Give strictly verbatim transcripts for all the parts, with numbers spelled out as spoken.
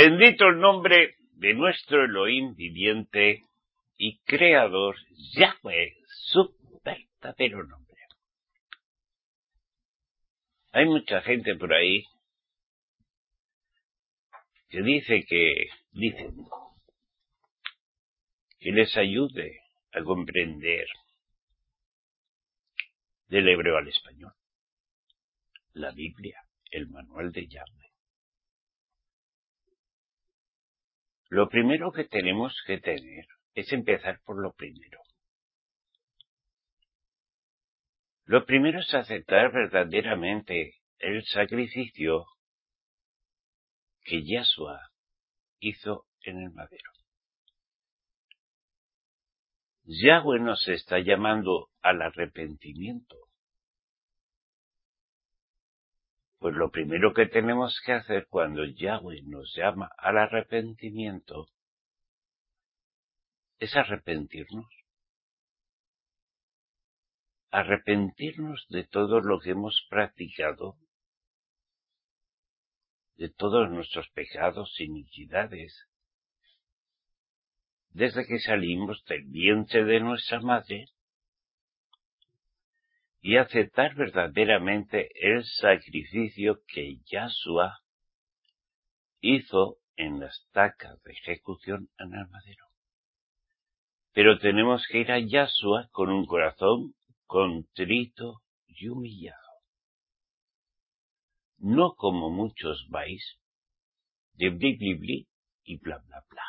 Bendito el nombre de nuestro Elohim viviente y creador, Yahweh, su verdadero nombre. Hay mucha gente por ahí que dice que, dicen, que les ayude a comprender del hebreo al español la Biblia, el manual de Yahweh. Lo primero que tenemos que tener es empezar por lo primero. Lo primero es aceptar verdaderamente el sacrificio que Yahshua hizo en el madero. Yahweh nos está llamando al arrepentimiento. Pues lo primero que tenemos que hacer cuando Yahweh nos llama al arrepentimiento es arrepentirnos. Arrepentirnos de todo lo que hemos practicado, de todos nuestros pecados e iniquidades, desde que salimos del vientre de nuestra madre, y aceptar verdaderamente el sacrificio que Yahshua hizo en la estaca de ejecución en el madero. Pero tenemos que ir a Yahshua con un corazón contrito y humillado. No como muchos vais, de bli bli bli y bla bla bla.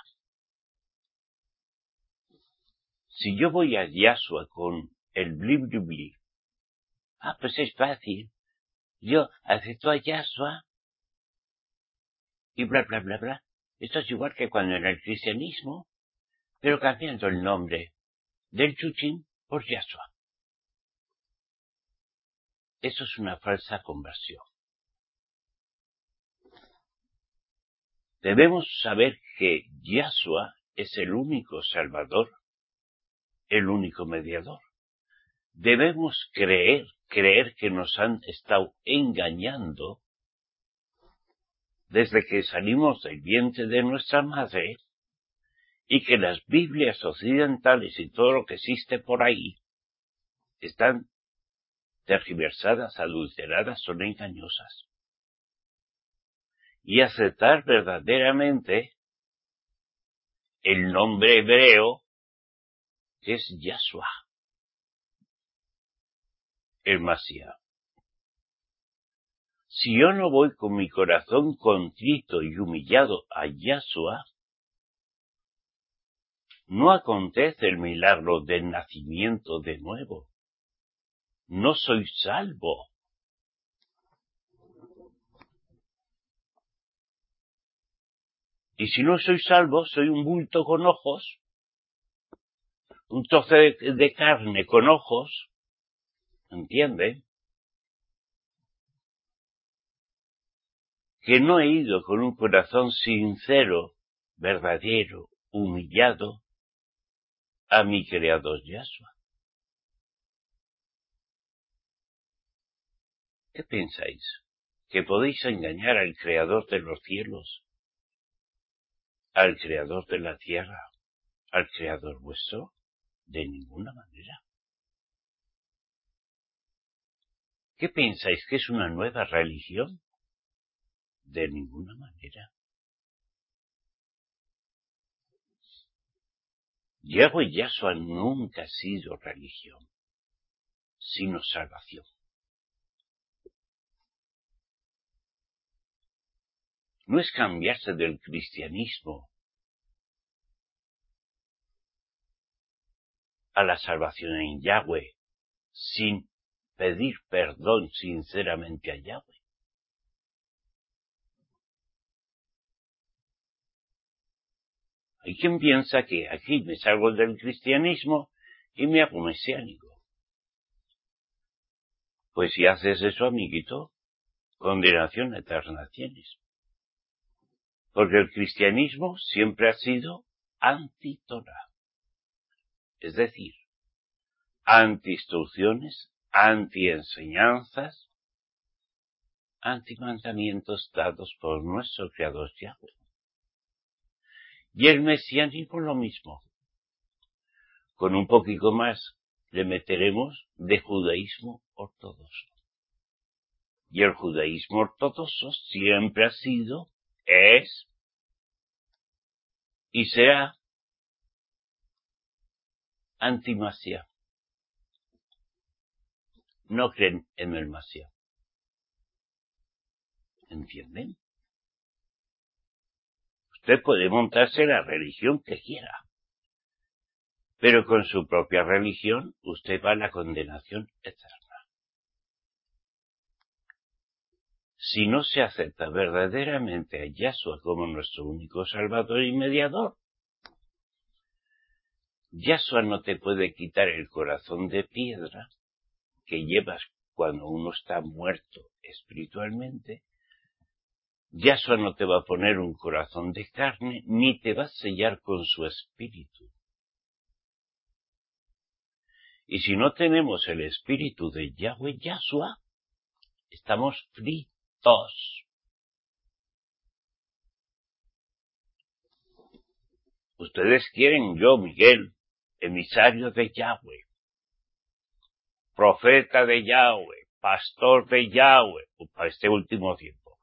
Si yo voy a Yahshua con el bli bli bli, ah, pues es fácil. Yo acepto a Yahshua y bla bla bla bla. Esto es igual que cuando era el cristianismo, pero cambiando el nombre del chuchín por Yahshua. Eso es una falsa conversión. Debemos saber que Yahshua es el único Salvador, el único mediador. Debemos creer, creer que nos han estado engañando desde que salimos del vientre de nuestra madre y que las Biblias occidentales y todo lo que existe por ahí están tergiversadas, adulteradas, son engañosas. Y aceptar verdaderamente el nombre hebreo que es Yahshua, el Mashiach. Si yo no voy con mi corazón contrito y humillado a Yahshua, no acontece el milagro del nacimiento de nuevo. No soy salvo. Y si no soy salvo, soy un bulto con ojos, un trozo de, de carne con ojos, ¿entienden? Que no he ido con un corazón sincero, verdadero, humillado, a mi Creador Yahshua. ¿Qué pensáis? ¿Que podéis engañar al Creador de los cielos? ¿Al Creador de la tierra? ¿Al Creador vuestro? De ninguna manera. ¿Qué pensáis? ¿Que es una nueva religión? De ninguna manera. Yahweh Yahshua nunca ha sido religión, sino salvación. No es cambiarse del cristianismo a la salvación en Yahweh sin pedir perdón sinceramente a Yahweh. Hay quien piensa que aquí me salgo del cristianismo y me hago mesiánico. Pues si haces eso, amiguito, condenación eterna tienes. Porque el cristianismo siempre ha sido anti-Torah. Es decir, anti-instrucciones, anti-enseñanzas, anti-mandamientos dados por nuestro Creador Yahweh. Y el mesianismo lo mismo. Con un poquito más le meteremos de judaísmo ortodoxo. Y el judaísmo ortodoxo siempre ha sido, es y será antimasía. No creen en el Masía. ¿Entienden? Usted puede montarse la religión que quiera, pero con su propia religión usted va a la condenación eterna. Si no se acepta verdaderamente a Yahshua como nuestro único Salvador y mediador, Yahshua no te puede quitar el corazón de piedra que llevas cuando uno está muerto espiritualmente. Yahshua no te va a poner un corazón de carne, ni te va a sellar con su espíritu. Y si no tenemos el espíritu de Yahweh Yahshua, estamos fritos. Ustedes quieren yo, Miguel, emisario de Yahweh, profeta de Yahweh, pastor de Yahweh, para este último tiempo.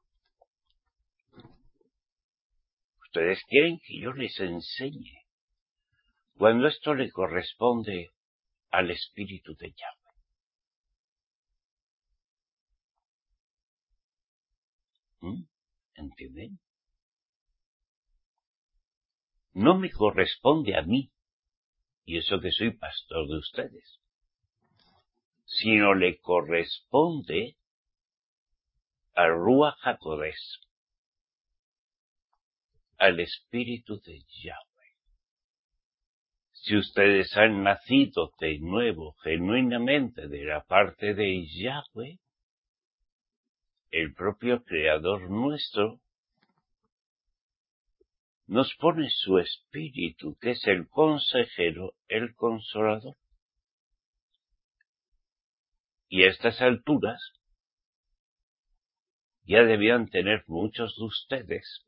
Ustedes quieren que yo les enseñe, cuando esto le corresponde al espíritu de Yahweh. ¿Mm? ¿Entienden? No me corresponde a mí, y eso que soy pastor de ustedes, sino le corresponde al Ruach HaKodesh, al espíritu de Yahweh. Si ustedes han nacido de nuevo genuinamente de la parte de Yahweh, el propio Creador nuestro nos pone su espíritu, que es el consejero, el consolador. Y a estas alturas ya debían tener muchos de ustedes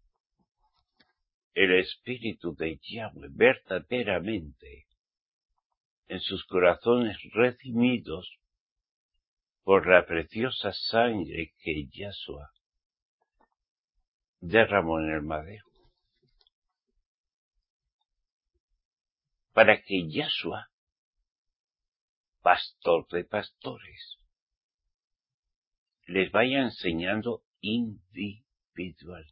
el espíritu de Yahweh verdaderamente en sus corazones redimidos por la preciosa sangre que Yahshua derramó en el madero. Para que Yahshua, pastor de pastores, les vaya enseñando individualmente.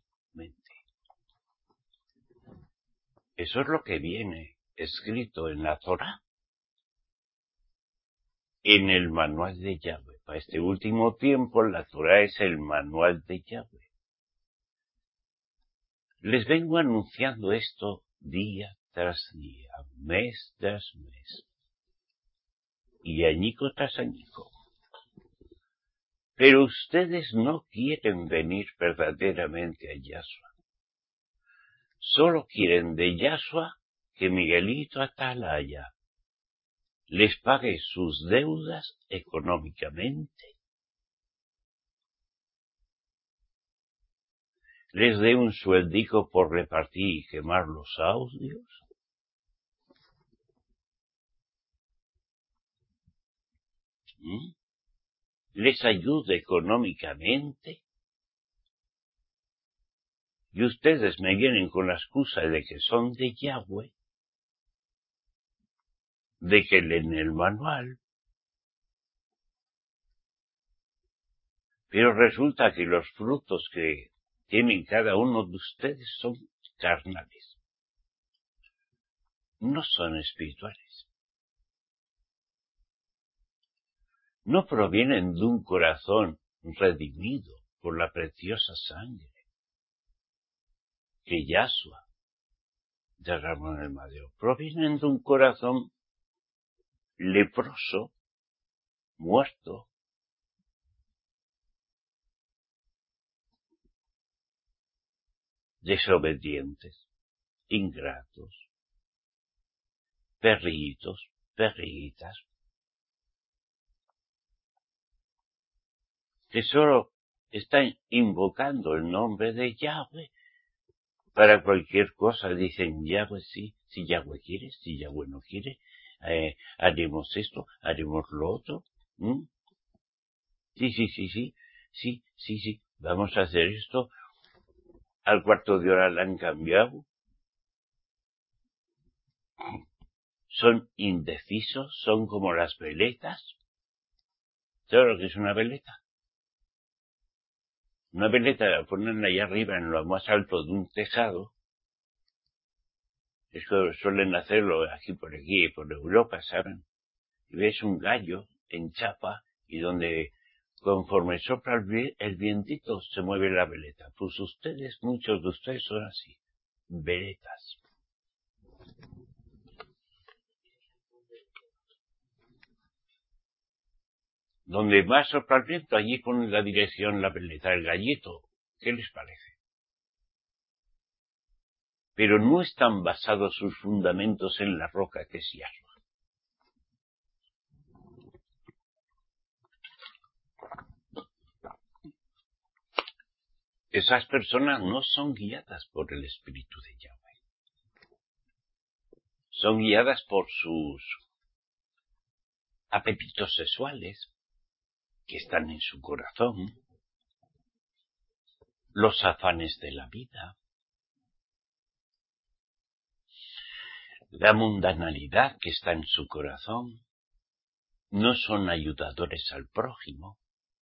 Eso es lo que viene escrito en la Torá, en el manual de Yahweh. Para este último tiempo, la Torá es el manual de Yahweh. Les vengo anunciando esto día tras día, mes tras mes, y añico tras añico. Pero ustedes no quieren venir verdaderamente a Yahshua. Solo quieren de Yahshua que Miguelito Atalaya les pague sus deudas económicamente, les dé un sueldico por repartir y quemar los audios, ¿Mm? les ayude económicamente, y ustedes me vienen con la excusa de que son de Yahweh, de que leen el manual, pero resulta que los frutos que tienen cada uno de ustedes son carnales, no son espirituales. No provienen de un corazón redimido por la preciosa sangre que Yahshua derramó en el madero. Provienen de un corazón leproso, muerto, desobedientes, ingratos, perritos, perritas, que solo están invocando el nombre de Yahweh Para cualquier cosa dicen Yahweh sí, si Yahweh quiere, si Yahweh no quiere, eh, haremos esto, haremos lo otro. ¿Mm? Sí, sí, sí, sí, sí, sí, sí, vamos a hacer esto. Al cuarto de hora la han cambiado. Son indecisos, son como las veletas. ¿Sabes lo que es una veleta? Una veleta la ponen allá arriba en lo más alto de un tejado. Eso suelen hacerlo aquí por aquí, por Europa, ¿saben? Y ves un gallo en chapa y donde conforme sopla el, vi el vientito se mueve la veleta. Pues ustedes, muchos de ustedes son así, veletas. Donde va a soplar el viento, allí ponen la dirección la veleta, el gallito. ¿Qué les parece? Pero no están basados sus fundamentos en la roca que es Yahshua. Esas personas no son guiadas por el Espíritu de Yahweh. Son guiadas por sus apetitos sexuales que están en su corazón, los afanes de la vida, la mundanalidad que está en su corazón. No son ayudadores al prójimo.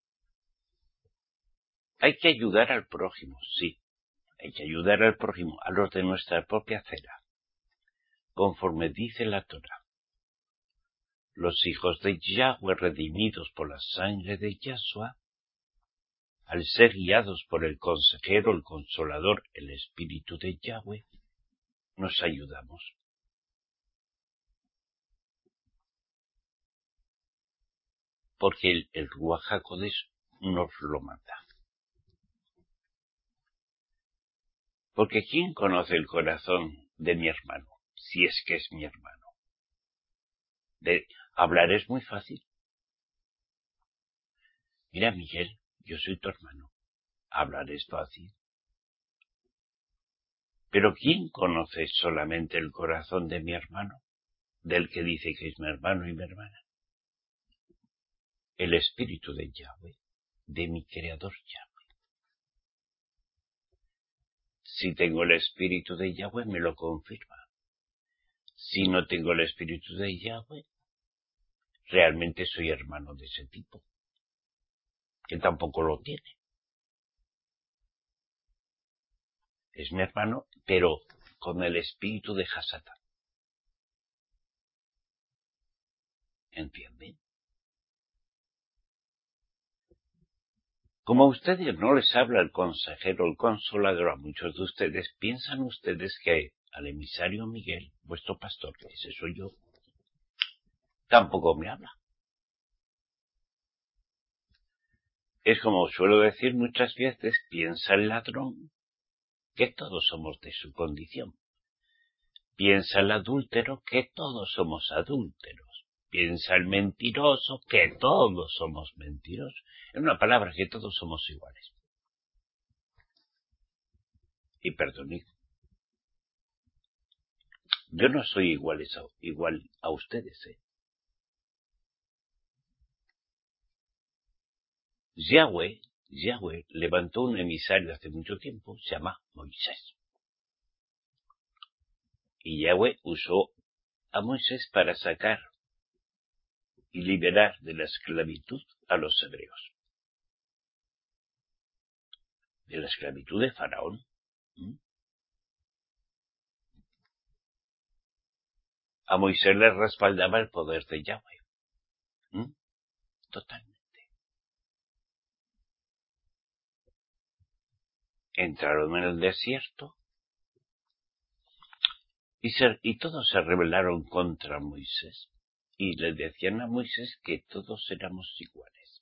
Hay que ayudar al prójimo, sí. Hay que ayudar al prójimo, a los de nuestra propia acera, conforme dice la Torá. Los hijos de Yahweh redimidos por la sangre de Yahshua, al ser guiados por el consejero, el consolador, el Espíritu de Yahweh, nos ayudamos. Porque el, el Ruach HaKodesh nos lo manda. Porque ¿quién conoce el corazón de mi hermano? Si es que es mi hermano. De hablar es muy fácil. Mira, Miguel, yo soy tu hermano. Hablar es fácil. Pero ¿quién conoce solamente el corazón de mi hermano? Del que dice que es mi hermano y mi hermana. El Espíritu de Yahweh, de mi Creador Yahweh. Si tengo el Espíritu de Yahweh, me lo confirma. Si no tengo el Espíritu de Yahweh, realmente soy hermano de ese tipo, que tampoco lo tiene. Es mi hermano, pero con el espíritu de Hasatán. ¿Entienden? Como a ustedes no les habla el consejero, el consolador, a muchos de ustedes, piensan ustedes que al emisario Miguel, vuestro pastor, que ese soy yo, tampoco me habla. Es como suelo decir muchas veces, piensa el ladrón, que todos somos de su condición. Piensa el adúltero, que todos somos adúlteros. Piensa el mentiroso, que todos somos mentirosos. En una palabra, que todos somos iguales. Y perdonid, yo no soy iguales a, igual a ustedes, ¿eh? Yahweh, Yahweh levantó un emisario hace mucho tiempo, se llama Moisés. Y Yahweh usó a Moisés para sacar y liberar de la esclavitud a los hebreos. De la esclavitud de Faraón. ¿Mm? A Moisés le respaldaba el poder de Yahweh. ¿Mm? Totalmente. Entraron en el desierto y, se, y todos se rebelaron contra Moisés. Y le decían a Moisés que todos éramos iguales.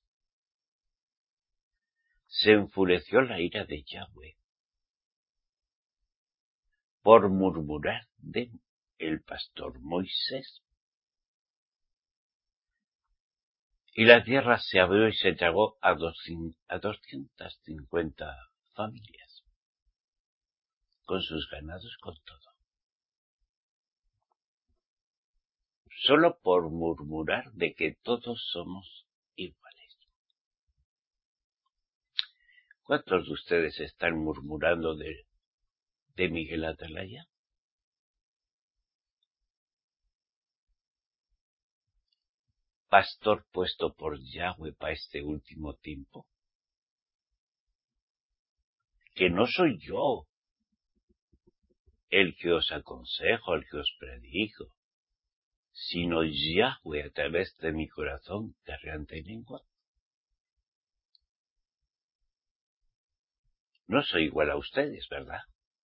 Se enfureció la ira de Yahweh por murmurar de el pastor Moisés. Y la tierra se abrió y se tragó a, doscientas cincuenta familias. con sus ganados, con todo. Solo por murmurar de que todos somos iguales. ¿Cuántos de ustedes están murmurando de, de Miguel Atalaya? Pastor puesto por Yahweh para este último tiempo. Que no soy yo el que os aconsejo, el que os predico, sino Yahweh a través de mi corazón, garganta y lengua. No soy igual a ustedes, ¿verdad?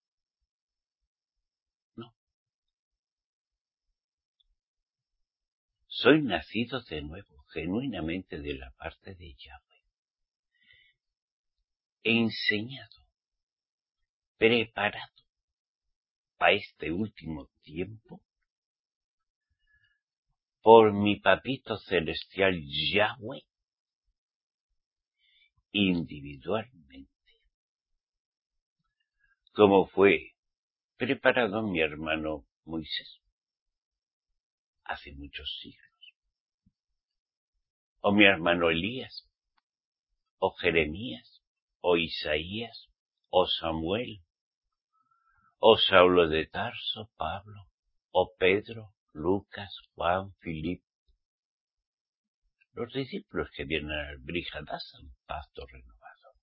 No. Soy nacido de nuevo, genuinamente de la parte de Yahweh. Enseñado, preparado para este último tiempo por mi papito celestial Yahweh, individualmente, como fue preparado mi hermano Moisés hace muchos siglos, o mi hermano Elías, o Jeremías, o Isaías, o Samuel, o Saulo de Tarso, Pablo, o Pedro, Lucas, Juan, Filipo, los discípulos que vienen al Brihadasa, un pacto renovado.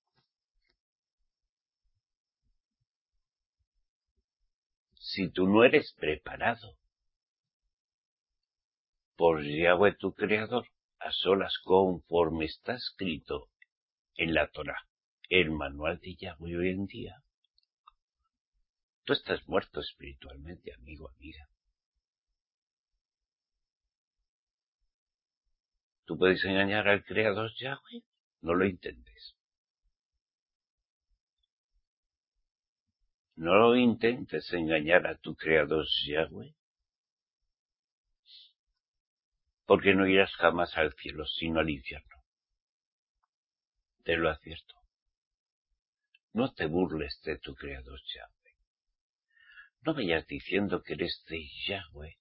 Si tú no eres preparado por Yahweh tu Creador, a solas conforme está escrito en la Torá, el manual de Yahweh hoy en día, tú estás muerto espiritualmente, amigo, amiga. ¿Tú puedes engañar al Creador Yahweh? No lo intentes. No lo intentes engañar a tu Creador Yahweh, porque no irás jamás al cielo, sino al infierno. Te lo advierto. No te burles de tu Creador Yahweh. No vayas diciendo que eres de Yahweh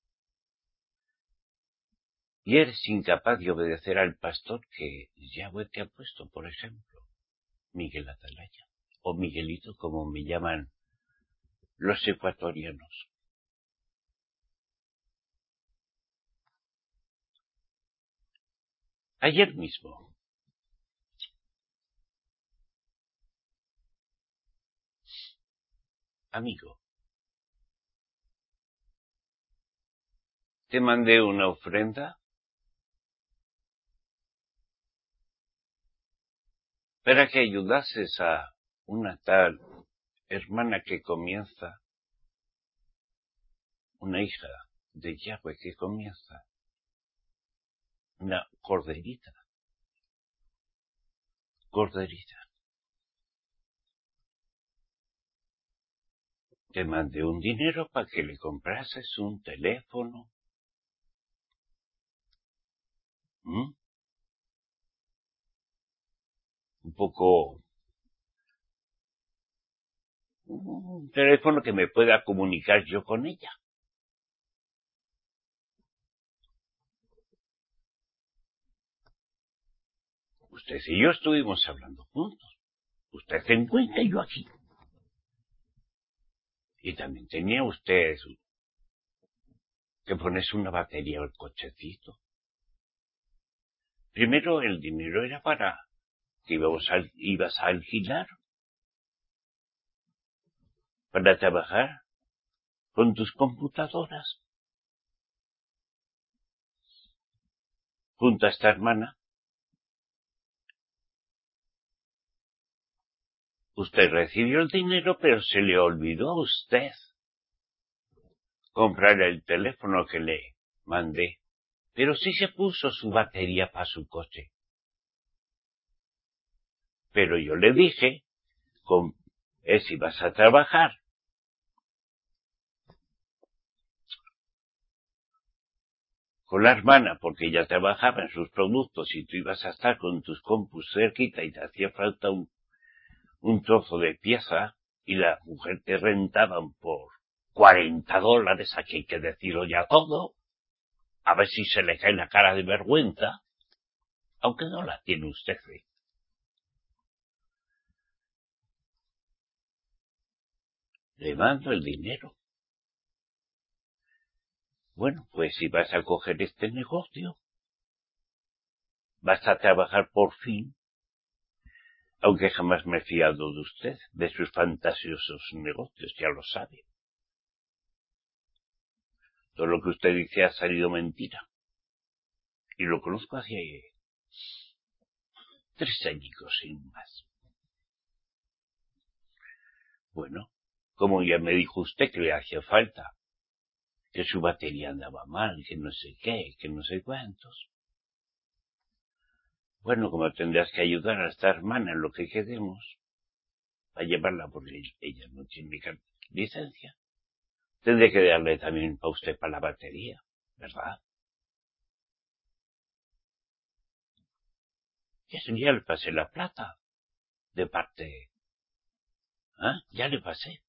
y eres incapaz de obedecer al pastor que Yahweh te ha puesto, por ejemplo, Miguel Atalaya, o Miguelito, como me llaman los ecuatorianos. Ayer mismo, amigo, te mandé una ofrenda para que ayudases a una tal hermana que comienza, una hija de Yahweh que comienza, una corderita, corderita. Te mandé un dinero para que le comprases un teléfono. ¿Mm? Un poco... un teléfono que me pueda comunicar yo con ella. Usted y yo estuvimos hablando juntos. Usted en Cuenca y yo aquí. Y también tenía usted que ponerse una batería al cochecito. Primero el dinero era para que íbamos a, ibas a alquilar para trabajar con tus computadoras junto a esta hermana. Usted recibió el dinero, pero se le olvidó a usted comprar el teléfono que le mandé. Pero sí se puso su batería para su coche. Pero yo le dije, con, eh, si vas a trabajar con la hermana, porque ella trabajaba en sus productos y tú ibas a estar con tus compus cerquita y te hacía falta un, un trozo de pieza, y la mujer te rentaban por cuarenta dólares, aquí hay que decirlo ya todo, a ver si se le cae la cara de vergüenza, aunque no la tiene usted. ¿eh? Le mando el dinero. Bueno, pues si vas a coger este negocio, vas a trabajar por fin, aunque jamás me he fiado de usted, de sus fantasiosos negocios, ya lo sabe. Todo lo que usted dice ha salido mentira. Y lo conozco hace tres años sin más. Bueno, como ya me dijo usted que le hacía falta, que su batería andaba mal, que no sé qué, que no sé cuántos. Bueno, como tendrás que ayudar a esta hermana en lo que quedemos, a llevarla porque ella no tiene licencia, tendré que darle también a usted para la batería, ¿verdad? Y eso ya le pasé la plata, de parte... ¿Ah? Ya le pasé.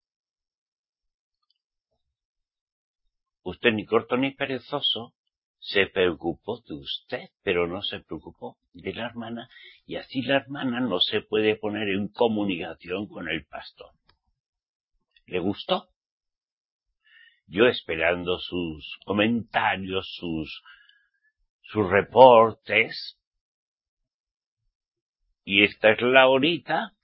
Usted ni corto ni perezoso se preocupó de usted, pero no se preocupó de la hermana, y así la hermana no se puede poner en comunicación con el pastor. ¿Le gustó? Yo esperando sus comentarios, sus, sus reportes, y esta es la horita.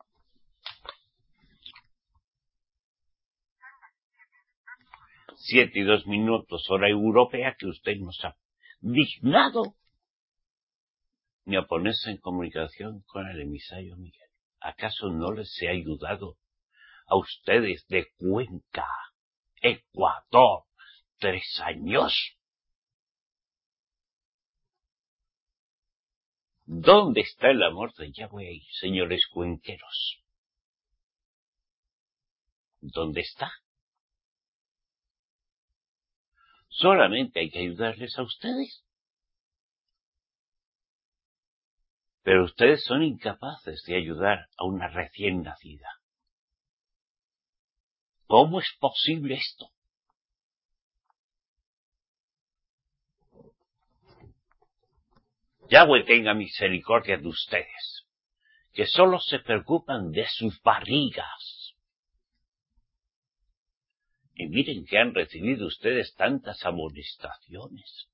Siete y dos minutos, hora europea, que usted nos ha dignado ni a ponerse en comunicación con el emisario Miguel. ¿Acaso no les he ayudado a ustedes de Cuenca, Ecuador, tres años? ¿Dónde está el amor de Yahweh, señores cuenqueros? ¿Dónde está? Solamente hay que ayudarles a ustedes. Pero ustedes son incapaces de ayudar a una recién nacida. ¿Cómo es posible esto? Yahweh tenga misericordia de ustedes, que solo se preocupan de sus barrigas. Y miren que han recibido ustedes tantas amonestaciones.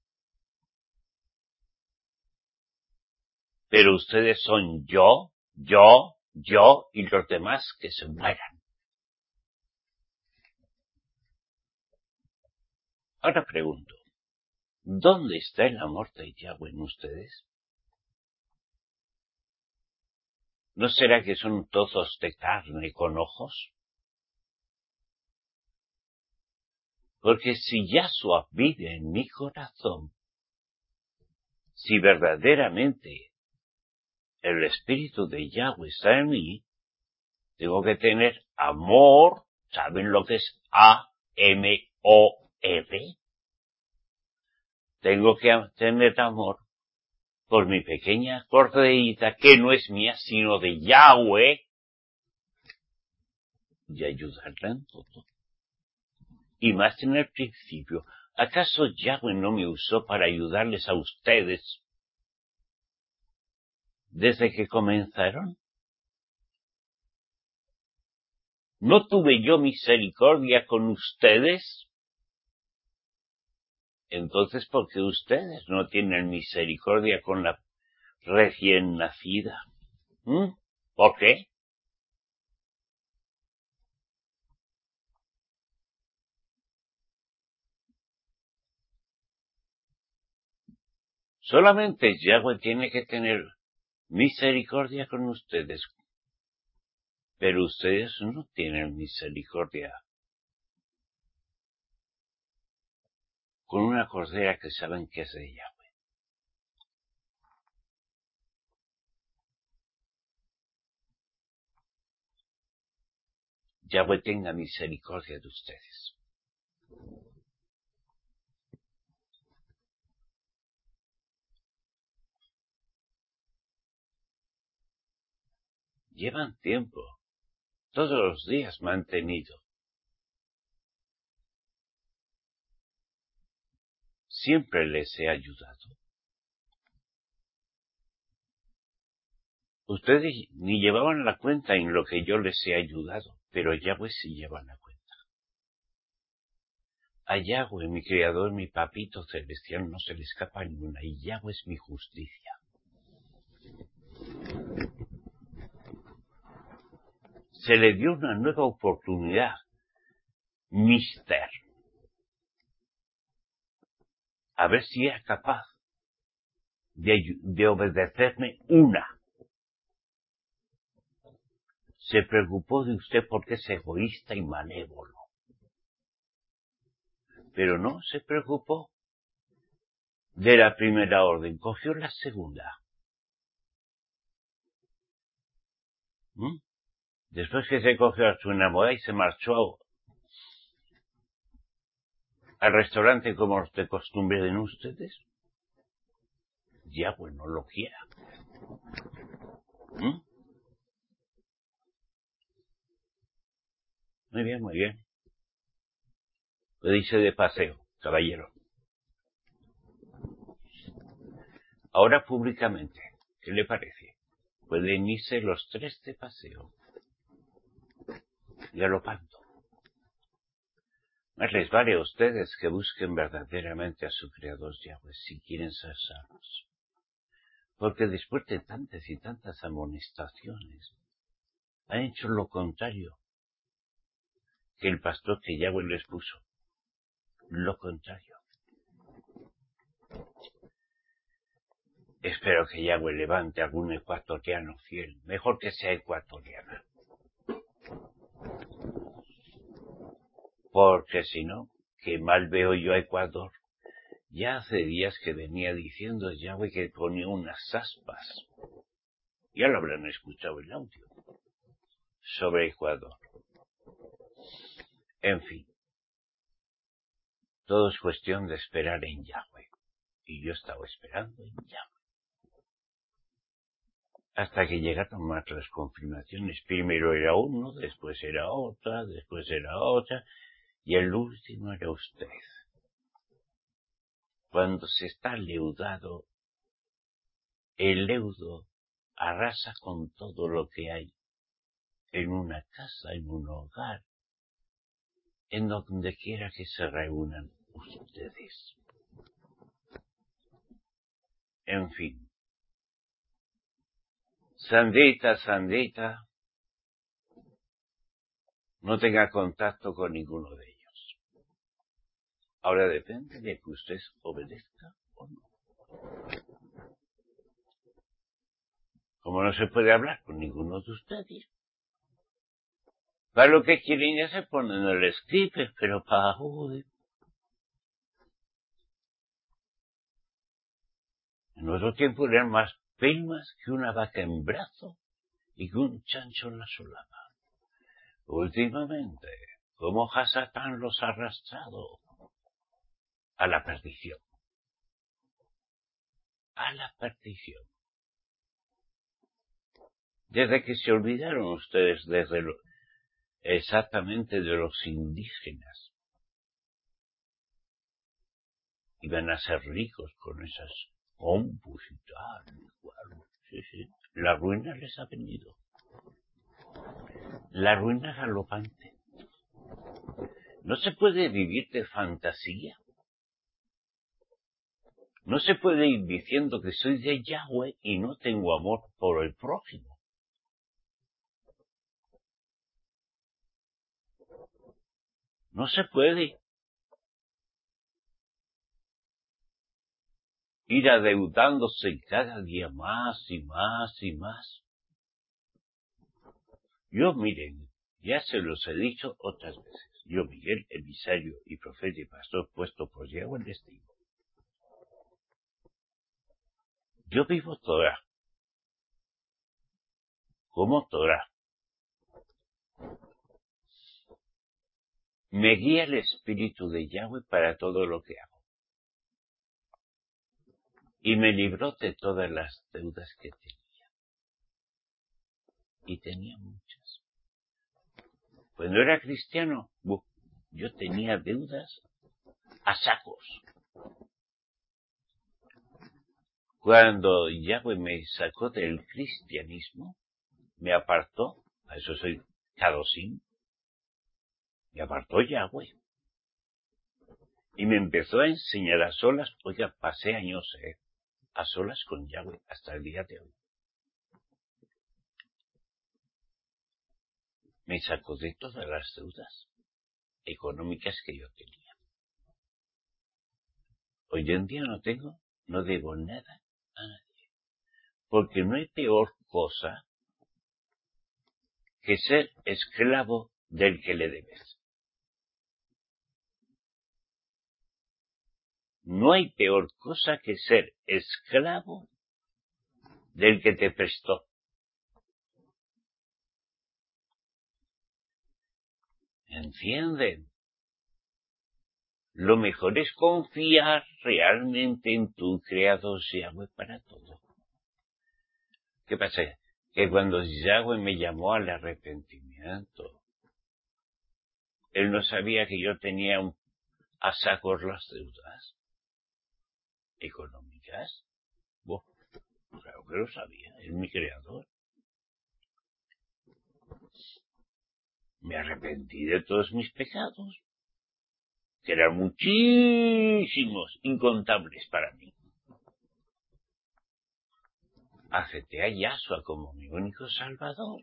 Pero ustedes son yo, yo, yo y los demás que se mueran. Ahora pregunto, ¿dónde está el amor de Yahweh en ustedes? ¿No será que son todos de carne con ojos? Porque si Yahshua vive en mi corazón, si verdaderamente el Espíritu de Yahweh está en mí, tengo que tener amor. ¿Saben lo que es A M O R? Tengo que tener amor por mi pequeña corderita, que no es mía, sino de Yahweh, y ayudarla en todo. Y más en el principio, ¿acaso Yahweh no me usó para ayudarles a ustedes desde que comenzaron? ¿No tuve yo misericordia con ustedes? Entonces, ¿por qué ustedes no tienen misericordia con la recién nacida? ¿Mm? ¿Por qué? Solamente Yahweh tiene que tener misericordia con ustedes, pero ustedes no tienen misericordia con una cordera que saben que es de Yahweh. Yahweh tenga misericordia de ustedes. Llevan tiempo todos los días mantenido. Siempre les he ayudado. Ustedes ni llevaban la cuenta en lo que yo les he ayudado, pero Yahweh sí lleva la cuenta. A Yahweh, mi Creador, mi Papito Celestial, no se le escapa ninguna, y Yahweh es mi justicia. Se le dio una nueva oportunidad, mister. A ver si es capaz de, de obedecerme una. Se preocupó de usted porque es egoísta y malévolo. Pero no se preocupó de la primera orden, cogió la segunda. ¿Mm? Después que se cogió a su enamorada y se marchó al restaurante como de costumbre ven ustedes, Yahweh no lo quiera. ¿Mm? Muy bien, muy bien. Puede irse de paseo, caballero. Ahora públicamente, ¿qué le parece? Pueden irse los tres de paseo, galopando. Más les vale a ustedes que busquen verdaderamente a su Creador Yahweh si quieren ser salvos. Porque después de tantas y tantas amonestaciones, han hecho lo contrario que el pastor que Yahweh les puso. Lo contrario. Espero que Yahweh levante algún ecuatoriano fiel, mejor que sea ecuatoriana. Porque si no, qué mal veo yo a Ecuador. Ya hace días que venía diciendo Yahweh que ponía unas aspas. Ya lo habrán escuchado el audio. Sobre Ecuador. En fin. Todo es cuestión de esperar en Yahweh. Y yo estaba esperando en Yahweh. Hasta que llegaron más las confirmaciones. Primero era uno, después era otra, después era otra, y el último era usted. Cuando se está leudado, el leudo arrasa con todo lo que hay, en una casa, en un hogar, en donde quiera que se reúnan ustedes. En fin. Sandita, Sandita, no tenga contacto con ninguno de ellos. Ahora depende de que usted obedezca o no. Como no se puede hablar con ninguno de ustedes, para lo que quieren ya se ponen el script, pero para joder. En otro tiempo eran más pelmas que una vaca en brazo y que un chancho en la solapa. Últimamente, como Hasatán los ha arrastrado a la perdición. A la perdición. Desde que se olvidaron ustedes desde lo, exactamente de los indígenas. Iban a ser ricos con esas compus y tal, y cual. Sí, sí. La ruina les ha venido. La ruina galopante. No se puede vivir de fantasía. No se puede ir diciendo que soy de Yahweh y no tengo amor por el prójimo. No se puede ir adeudándose cada día más y más y más. Yo, miren, ya se los he dicho otras veces. Yo, Miguel, emisario y profeta y pastor puesto por Yahweh, les digo. Yo vivo Torah. Como Torah. Me guía el espíritu de Yahweh para todo lo que hago. Y me libró de todas las deudas que tenía. Y tenía muchas. Cuando era cristiano, buf, yo tenía deudas a sacos. Cuando Yahweh me sacó del cristianismo, me apartó, a eso soy Kadosim, me apartó Yahweh. Y me empezó a enseñar a solas, oiga, pasé años, eh, a solas con Yahweh hasta el día de hoy. Me sacó de todas las deudas económicas que yo tenía. Hoy en día no tengo, no debo nada a nadie. Porque no hay peor cosa que ser esclavo del que le debes. No hay peor cosa que ser esclavo del que te prestó. ¿Entienden? Lo mejor es confiar realmente en tu Creador Yahweh para todo. ¿Qué pasa? Que cuando Yahweh me llamó al arrepentimiento, Él no sabía que yo tenía un, a sacos las deudas económicas. Bueno, claro que lo sabía, es mi Creador. Me arrepentí de todos mis pecados, que eran muchísimos, incontables para mí. Acepté a Yahshua como mi único Salvador.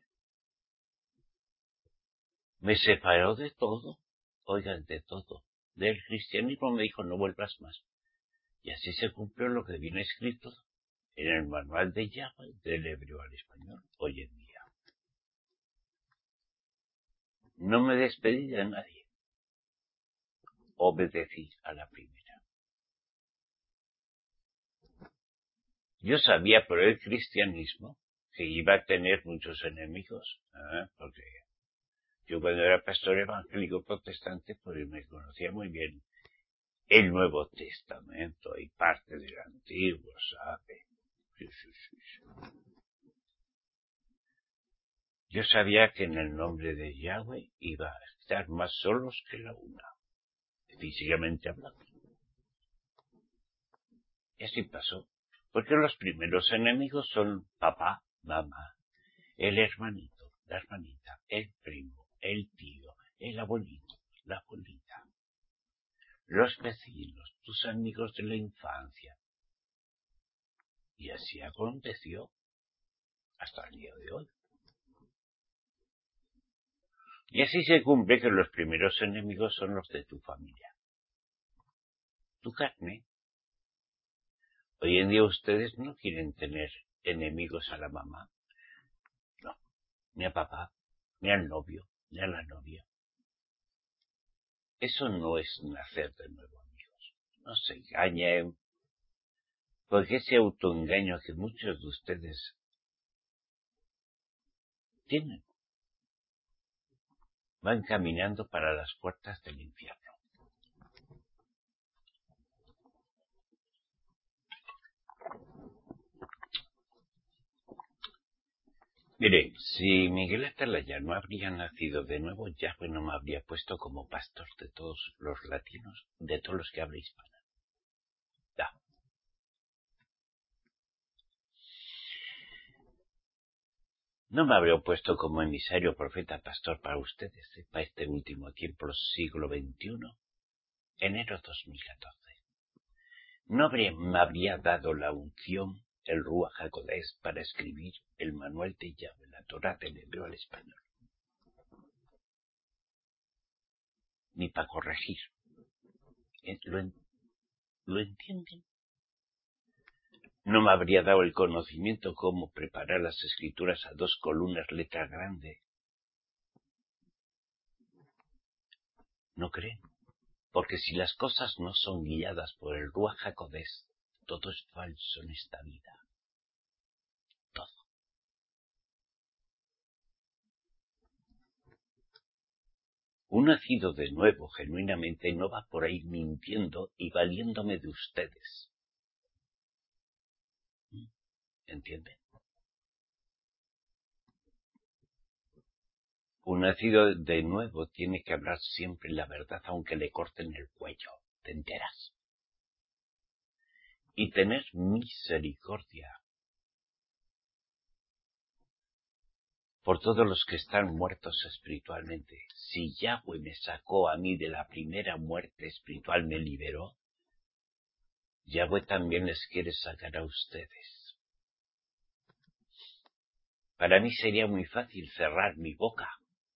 Me separó de todo, oigan, de todo. Del cristianismo me dijo, no vuelvas más. Y así se cumplió lo que viene escrito en el manual de Yahweh, del hebreo al español, hoy en día. No me despedí de nadie. Obedecí a la primera. Yo sabía por el cristianismo que iba a tener muchos enemigos, ¿eh? Porque yo cuando era pastor evangélico protestante, pues me conocía muy bien el Nuevo Testamento y parte del Antiguo, ¿sabe? Sí, sí, sí, sí. Yo sabía que en el nombre de Yahweh iba a estar más solos que la una, físicamente hablando. Y así pasó, porque los primeros enemigos son papá, mamá, el hermanito, la hermanita, el primo, el tío, el abuelito, la abuelita, los vecinos, tus amigos de la infancia. Y así aconteció hasta el día de hoy. Y así se cumple que los primeros enemigos son los de tu familia, tu carne. Hoy en día ustedes no quieren tener enemigos a la mamá, no, ni a papá, ni al novio, ni a la novia. Eso no es nacer de nuevo, amigos. No se engañen, porque ese autoengaño que muchos de ustedes tienen van caminando para las puertas del infierno. Mire, si Miguel Atalaya no habría nacido de nuevo, Yahweh no me habría puesto como pastor de todos los latinos, de todos los que hablan hispana. Ya. No me habría puesto como emisario, profeta, pastor para ustedes, ¿eh? Para este último tiempo, siglo veintiuno, enero dos mil catorce. No habría, me habría dado la unción, el Ruach HaKodesh, para escribir el manual de Yahweh, la Torah del hebreo al español. Ni para corregir. ¿Lo, ¿Lo entienden? No me habría dado el conocimiento cómo preparar las escrituras a dos columnas, letra grande. ¿No creen? Porque si las cosas no son guiadas por el Ruach HaKodesh, todo es falso en esta vida. Todo. Un nacido de nuevo, genuinamente, no va por ahí mintiendo y valiéndome de ustedes. ¿Entienden? Un nacido de nuevo tiene que hablar siempre la verdad aunque le corten el cuello. ¿Te enteras? Y tener misericordia por todos los que están muertos espiritualmente. Si Yahweh me sacó a mí de la primera muerte espiritual, me liberó, Yahweh también les quiere sacar a ustedes. Para mí sería muy fácil cerrar mi boca.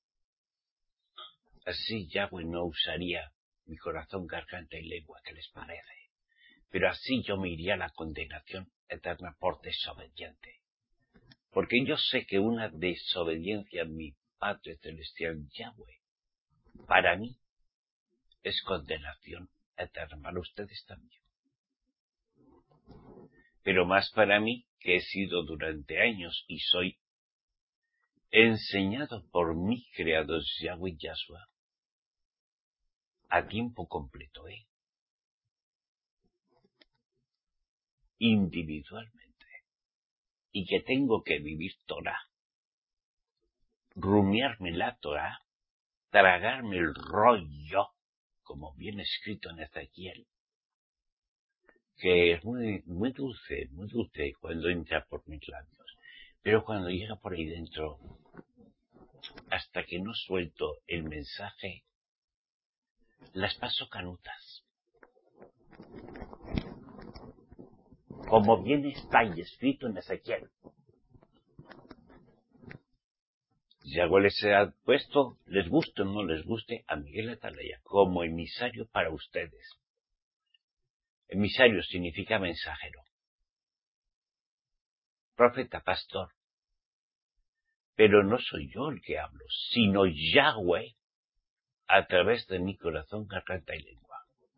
Así Yahweh no usaría mi corazón, garganta y lengua, ¿qué les parece? Pero así yo me iría a la condenación eterna por desobediente. Porque yo sé que una desobediencia a mi Padre Celestial, Yahweh, para mí es condenación eterna, para ustedes también. Pero más para mí, que he sido durante años y soy enseñado por mi Creador Yahweh Yahshua a tiempo completo, ¿eh? Individualmente. Y que tengo que vivir Torah, rumiarme la Torah, tragarme el rollo, como viene escrito en Ezequiel, que es muy, muy dulce, muy dulce cuando entra por mis labios. Pero cuando llega por ahí dentro, hasta que no suelto el mensaje, las paso canutas. Como bien está y escrito en Ezequiel. Yahweh les ha puesto, les guste o no les guste, a Miguel Atalaya como emisario para ustedes. Emisario significa mensajero. Profeta, pastor. Pero no soy yo el que hablo, sino Yahweh a través de mi corazón, garganta y lengua.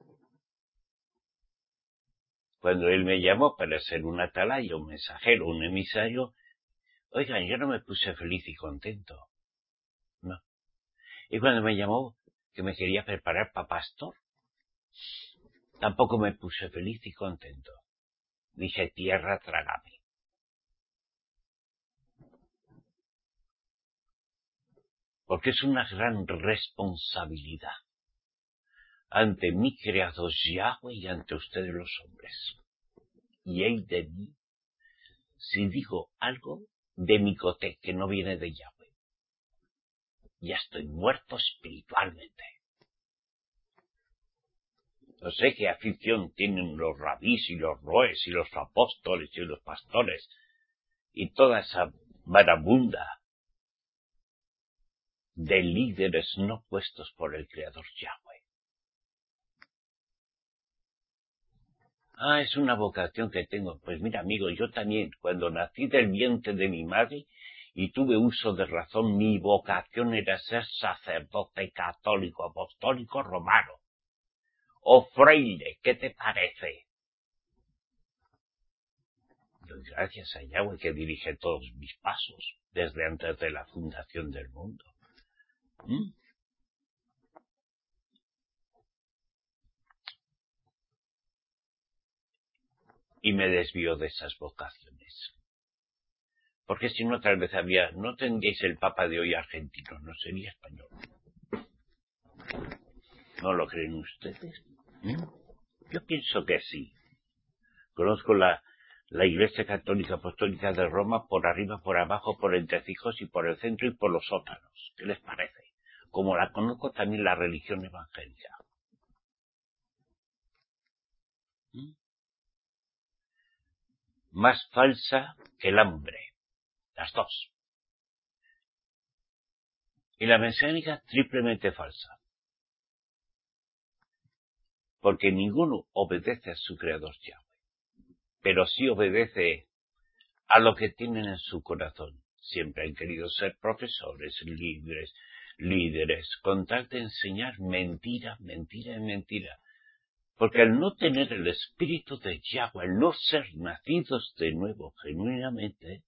Cuando él me llamó para ser un atalaya, un mensajero, un emisario, oigan, yo no me puse feliz y contento. No. Y cuando me llamó que me quería preparar para pastor, tampoco me puse feliz y contento. Dije, tierra, trágame. Porque es una gran responsabilidad ante mi Creador Yahweh y ante ustedes los hombres. Y hay de mí, si digo algo de mi coté que no viene de Yahweh, ya estoy muerto espiritualmente. No sé qué afición tienen los rabís y los roes y los apóstoles y los pastores y toda esa marabunda de líderes no puestos por el Creador Yahweh. Ah, es una vocación que tengo. Pues mira, amigo, yo también, cuando nací del vientre de mi madre y tuve uso de razón, mi vocación era ser sacerdote católico, apostólico, romano. O fraile, ¿qué te parece? Doy gracias a Yahweh que dirige todos mis pasos, desde antes de la fundación del mundo. ¿Mm? Y me desvío de esas vocaciones. Porque si no, tal vez había, no tendríais el Papa de hoy argentino, no sería español. ¿No lo creen ustedes? ¿Mm? Yo pienso que sí. Conozco la, la Iglesia Católica Apostólica de Roma por arriba, por abajo, por entresijos y por el centro y por los sótanos. ¿Qué les parece? Como la conozco también la religión evangélica. ¿Mm? Más falsa que el hambre. Las dos. Y la mesiánica triplemente falsa. Porque ninguno obedece a su Creador Yahweh. Pero sí obedece a lo que tienen en su corazón. Siempre han querido ser profesores, líderes, líderes, con tal de enseñar mentira, mentira y mentira. Porque al no tener el espíritu de Yahweh, al no ser nacidos de nuevo genuinamente,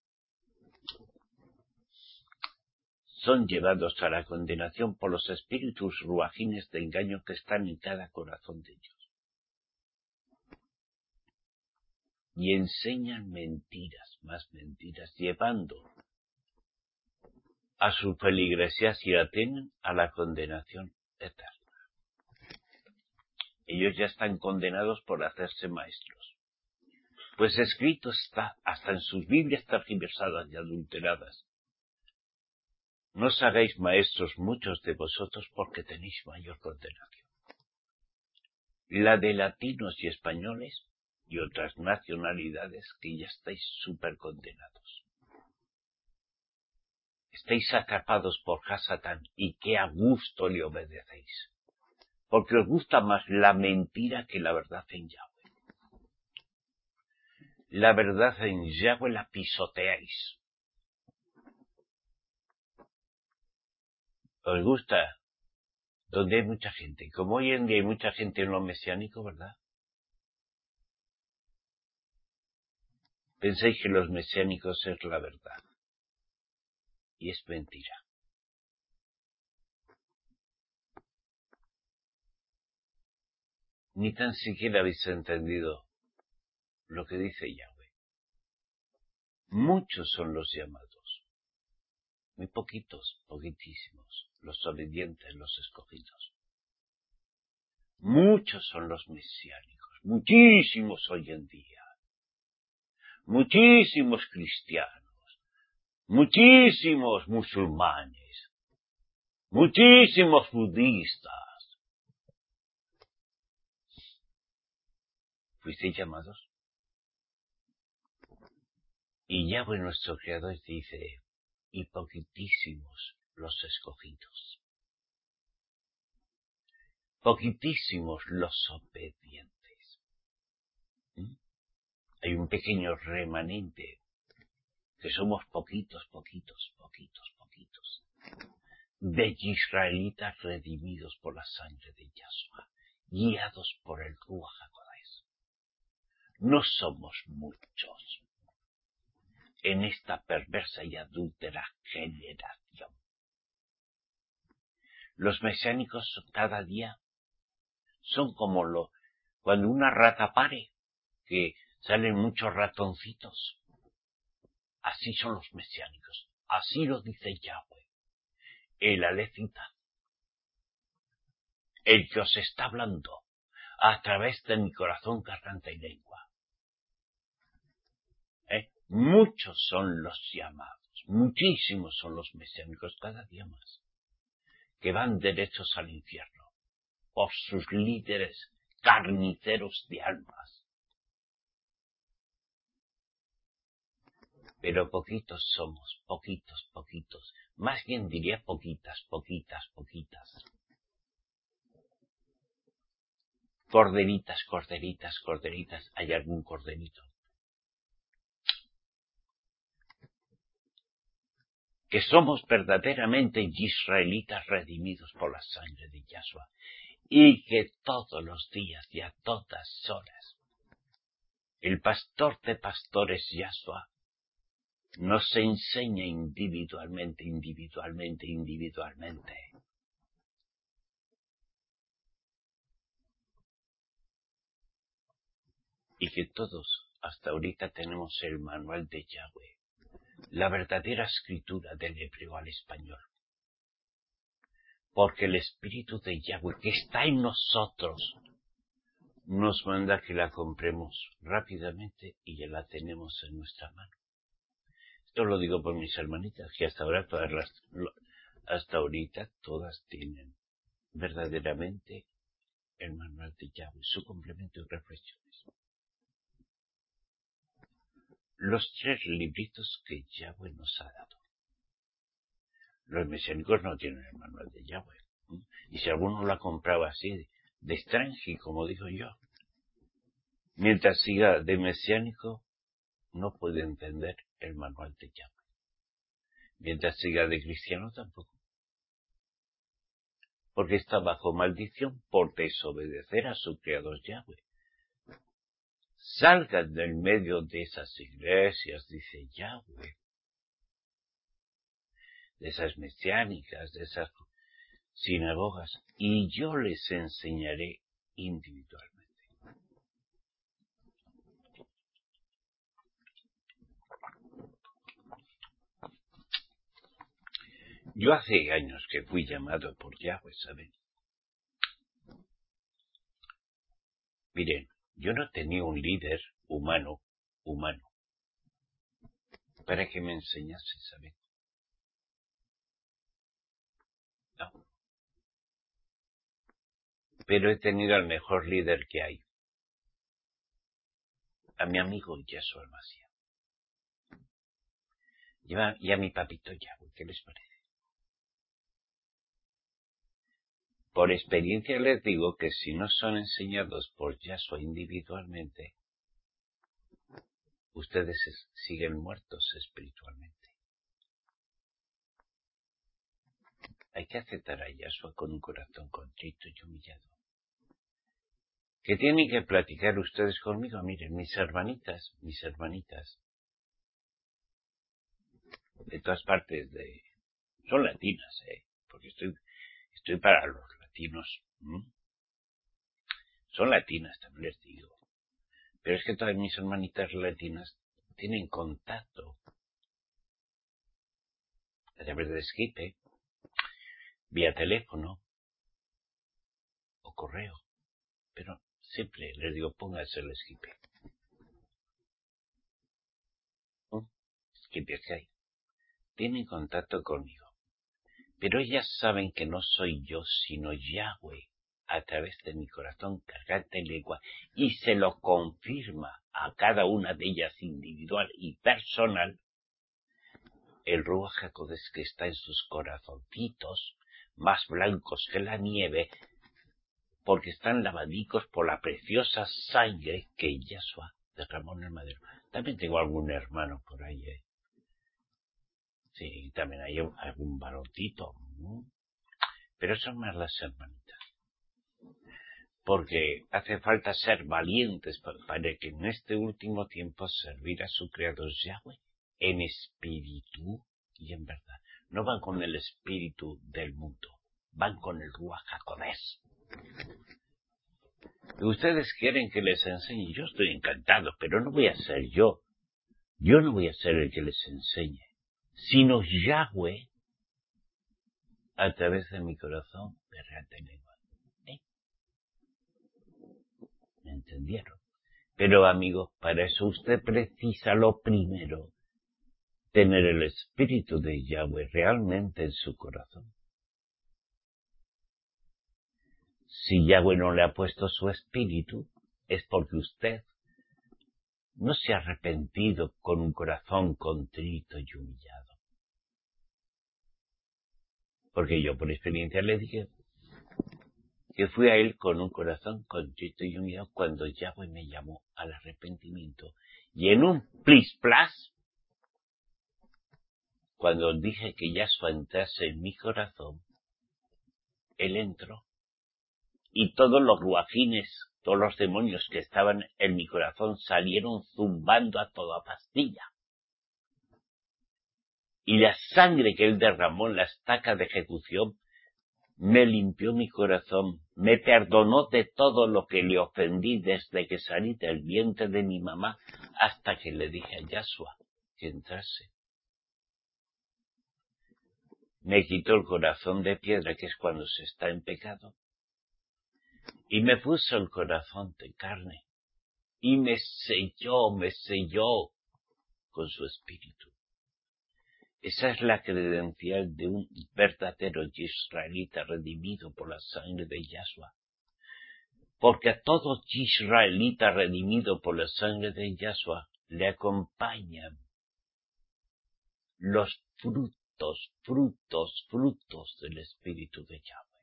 son llevados a la condenación por los espíritus ruajines de engaño que están en cada corazón de ellos. Y enseñan mentiras, más mentiras, llevando a su feligresía si la tienen a la condenación eterna. Ellos ya están condenados por hacerse maestros. Pues escrito está, hasta en sus Biblias tergiversadas y adulteradas: no os hagáis maestros muchos de vosotros porque tenéis mayor condenación. La de latinos y españoles y otras nacionalidades que ya estáis súper condenados. Estáis atrapados por Hasatán y qué a gusto le obedecéis. Porque os gusta más la mentira que la verdad en Yahweh. La verdad en Yahweh la pisoteáis. Os gusta donde hay mucha gente. Como hoy en día hay mucha gente en lo mesiánico, ¿verdad? Pensáis que los mesiánicos es la verdad. Y es mentira. Ni tan siquiera habéis entendido lo que dice Yahweh. Muchos son los llamados. Muy poquitos, poquitísimos, los obedientes, los escogidos. Muchos son los mesiánicos, muchísimos hoy en día. Muchísimos cristianos, muchísimos musulmanes, muchísimos budistas. ¿Fuisteis llamados? Y Yahweh nuestro Creador dice: y poquitísimos los escogidos. Poquitísimos los obedientes. ¿Mm? Hay un pequeño remanente, que somos poquitos, poquitos, poquitos, poquitos, de israelitas redimidos por la sangre de Yahshua, guiados por el Ruach HaKodesh. No somos muchos en esta perversa y adúltera generación. Los mesiánicos cada día son como lo, cuando una rata pare, que salen muchos ratoncitos. Así son los mesiánicos. Así lo dice Yahweh, el Alecita, el que os está hablando a través de mi corazón, garganta y lengua. ¿Eh? Muchos son los llamados, muchísimos son los mesiánicos, cada día más, que van derechos al infierno por sus líderes carniceros de almas. Pero poquitos somos, poquitos, poquitos. Más bien diría poquitas, poquitas, poquitas. Corderitas, corderitas, corderitas. ¿Hay algún corderito? Que somos verdaderamente israelitas redimidos por la sangre de Yahshua. Y que todos los días y a todas horas el pastor de pastores Yahshua nos enseña individualmente, individualmente, individualmente. Y que todos hasta ahorita tenemos el manual de Yahweh, la verdadera escritura del hebreo al español. Porque el Espíritu de Yahweh que está en nosotros nos manda que la compremos rápidamente y ya la tenemos en nuestra mano. Esto lo digo por mis hermanitas, que hasta ahora todas las, hasta ahorita todas tienen verdaderamente el manual de Yahweh, su complemento y reflexiones. Los tres libritos que Yahweh nos ha dado. Los mesiánicos no tienen el manual de Yahweh. ¿eh? Y si alguno lo ha comprado así, de extranjero, como digo yo, mientras siga de mesiánico, no puede entender el manual de Yahweh. Mientras siga de cristiano, tampoco. Porque está bajo maldición por desobedecer a su creador Yahweh. Salgan del medio de esas iglesias, dice Yahweh, de esas mesiánicas, de esas sinagogas, y yo les enseñaré individualmente. Yo hace años que fui llamado por Yahweh, ¿saben? Miren, yo no tenía un líder humano, humano, para que me enseñase, ¿saben? No. Pero he tenido al mejor líder que hay, a mi amigo Yahshua Mashiach. Y a mi papito Yahweh, ¿qué les parece? Por experiencia les digo que si no son enseñados por Yahshua individualmente, ustedes siguen muertos espiritualmente. Hay que aceptar a Yahshua con un corazón contrito y humillado. ¿Qué tienen que platicar ustedes conmigo? Miren, mis hermanitas, mis hermanitas, de todas partes de... son latinas, ¿eh? Porque estoy, estoy para los latinos. ¿Mm? Son latinas, también les digo. Pero es que todas mis hermanitas latinas tienen contacto a través de Skype, vía teléfono o correo. Pero siempre les digo, pónganse el Skype. ¿Mm? Skype es que hay. Tienen contacto conmigo. Pero ellas saben que no soy yo, sino Yahweh, a través de mi corazón cargante en lengua, y se lo confirma a cada una de ellas individual y personal, el Ruach HaKodesh que está en sus corazoncitos, más blancos que la nieve, porque están lavadicos por la preciosa sangre que Yahshua derramó en el madero. También tengo algún hermano por ahí, ¿eh? Sí, también hay algún varoncito, ¿no? Pero son más las hermanitas. Porque hace falta ser valientes para que en este último tiempo servir a su Creador Yahweh en espíritu y en verdad. No van con el espíritu del mundo, van con el Ruach HaKodesh. Y ustedes quieren que les enseñe, yo estoy encantado, pero no voy a ser yo. Yo no voy a ser el que les enseñe, sino Yahweh a través de mi corazón de real lengua. ¿Eh? ¿Me entendieron? Pero, amigo, para eso usted precisa lo primero, tener el espíritu de Yahweh realmente en su corazón. Si Yahweh no le ha puesto su espíritu, es porque usted no se ha arrepentido con un corazón contrito y humillado. Porque yo por experiencia le dije que fui a él con un corazón contrito y humillado cuando Yahweh me llamó al arrepentimiento. Y en un plis plas, cuando dije que Yahshua entrase en mi corazón, él entró. Y todos los ruajines, todos los demonios que estaban en mi corazón salieron zumbando a toda pastilla. Y la sangre que él derramó en la estaca de ejecución me limpió mi corazón, me perdonó de todo lo que le ofendí desde que salí del vientre de mi mamá hasta que le dije a Yahshua que entrase. Me quitó el corazón de piedra, que es cuando se está en pecado, y me puso el corazón de carne, y me selló, me selló con su espíritu. Esa es la credencial de un verdadero israelita redimido por la sangre de Yahshua. Porque a todo israelita redimido por la sangre de Yahshua le acompañan los frutos, frutos, frutos del espíritu de Yahweh.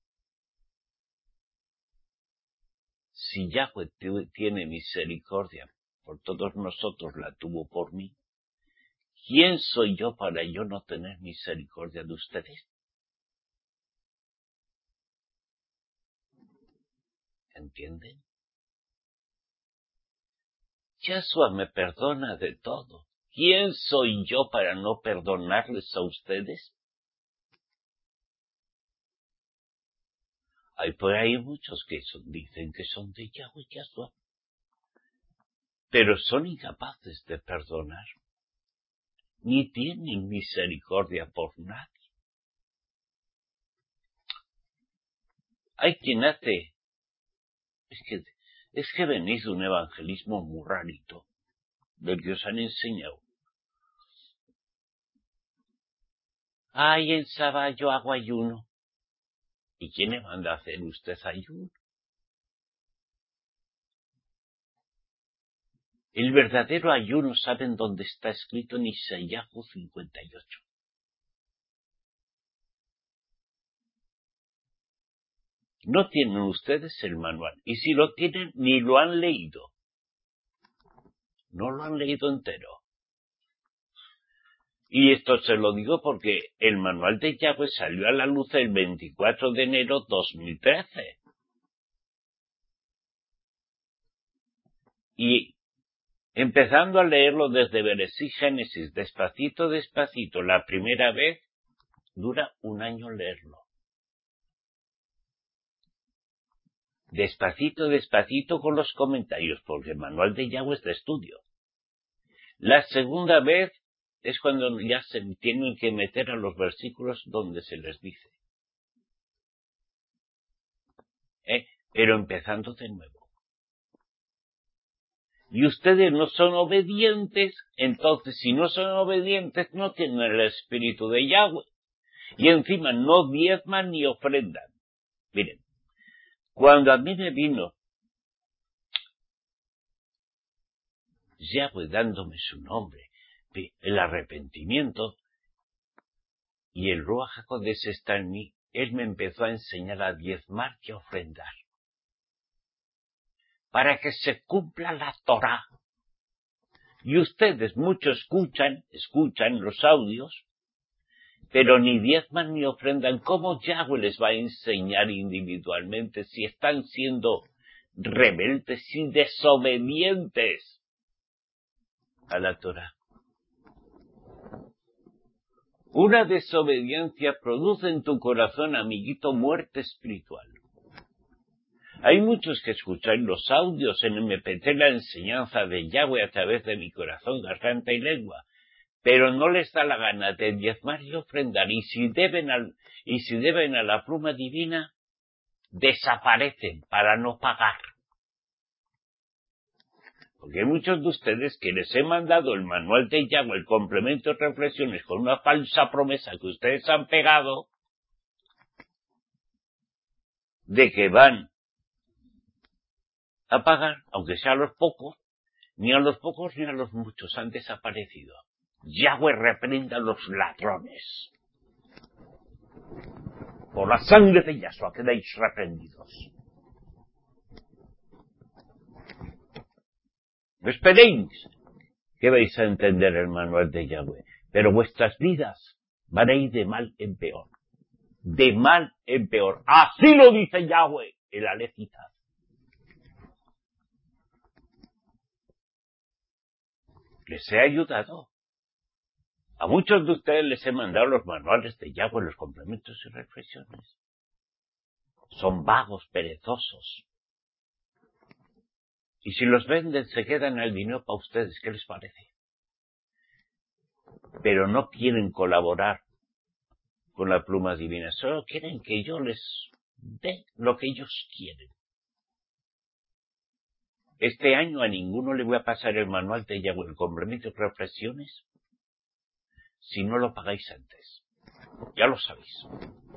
Si Yahweh tiene misericordia por todos nosotros, la tuvo por mí, ¿quién soy yo para yo no tener misericordia de ustedes? ¿Entienden? Yahshua me perdona de todo. ¿Quién soy yo para no perdonarles a ustedes? Hay por ahí muchos que son, dicen que son de Yahweh Yahshua, pero son incapaces de perdonar, ni tienen misericordia por nadie. Hay quien hace... Es que, es que venís de un evangelismo muy rarito, del que os han enseñado. Ay, en sábado yo hago ayuno. ¿Y quién le manda a hacer usted ayuno? El verdadero ayuno, ¿saben dónde está escrito? En Isaías cincuenta y ocho. No tienen ustedes el manual. Y si lo tienen, ni lo han leído. No lo han leído entero. Y esto se lo digo porque el manual de Yahweh salió a la luz el veinticuatro de enero de dos mil trece. Y empezando a leerlo desde Bereshit Génesis, despacito, despacito, la primera vez, dura un año leerlo. Despacito, despacito con los comentarios, porque el manual de Yahweh es de estudio. La segunda vez es cuando ya se tienen que meter a los versículos donde se les dice. ¿Eh? Pero empezando de nuevo. Y ustedes no son obedientes, entonces si no son obedientes no tienen el espíritu de Yahweh. Y encima no diezman ni ofrendan. Miren, cuando a mí me vino Yahweh dándome su nombre, el arrepentimiento, y el Ruach HaKodesh está en mí, él me empezó a enseñar a diezmar y a ofrendar. Para que se cumpla la Torá. Y ustedes muchos escuchan, escuchan los audios, pero ni diezman ni ofrendan. ¿Cómo Yahweh les va a enseñar individualmente si están siendo rebeldes y desobedientes a la Torá? Una desobediencia produce en tu corazón, amiguito, muerte espiritual. Hay muchos que escuchan los audios en eme pe te, la enseñanza de Yahweh a través de mi corazón, garganta y lengua, pero no les da la gana de diezmar y ofrendar, y si deben, al, y si deben a la pluma divina, desaparecen para no pagar. Porque hay muchos de ustedes que les he mandado el manual de Yahweh, el complemento de reflexiones, con una falsa promesa que ustedes han pegado, de que van a pagar, aunque sea a los pocos, ni a los pocos ni a los muchos, han desaparecido. Yahweh reprenda a los ladrones. Por la sangre de Yahshua quedáis reprendidos. No esperéis que vais a entender el manual de Yahweh, pero vuestras vidas van a ir de mal en peor. De mal en peor. Así lo dice Yahweh, el Alecita. Les he ayudado. A muchos de ustedes les he mandado los manuales de Yahweh, los complementos y reflexiones. Son vagos, perezosos. Y si los venden, se quedan el dinero para ustedes. ¿Qué les parece? Pero no quieren colaborar con la pluma divina. Solo quieren que yo les dé lo que ellos quieren. Este año a ninguno le voy a pasar el manual de Yahweh, el complemento y reflexiones, si no lo pagáis antes. Ya lo sabéis.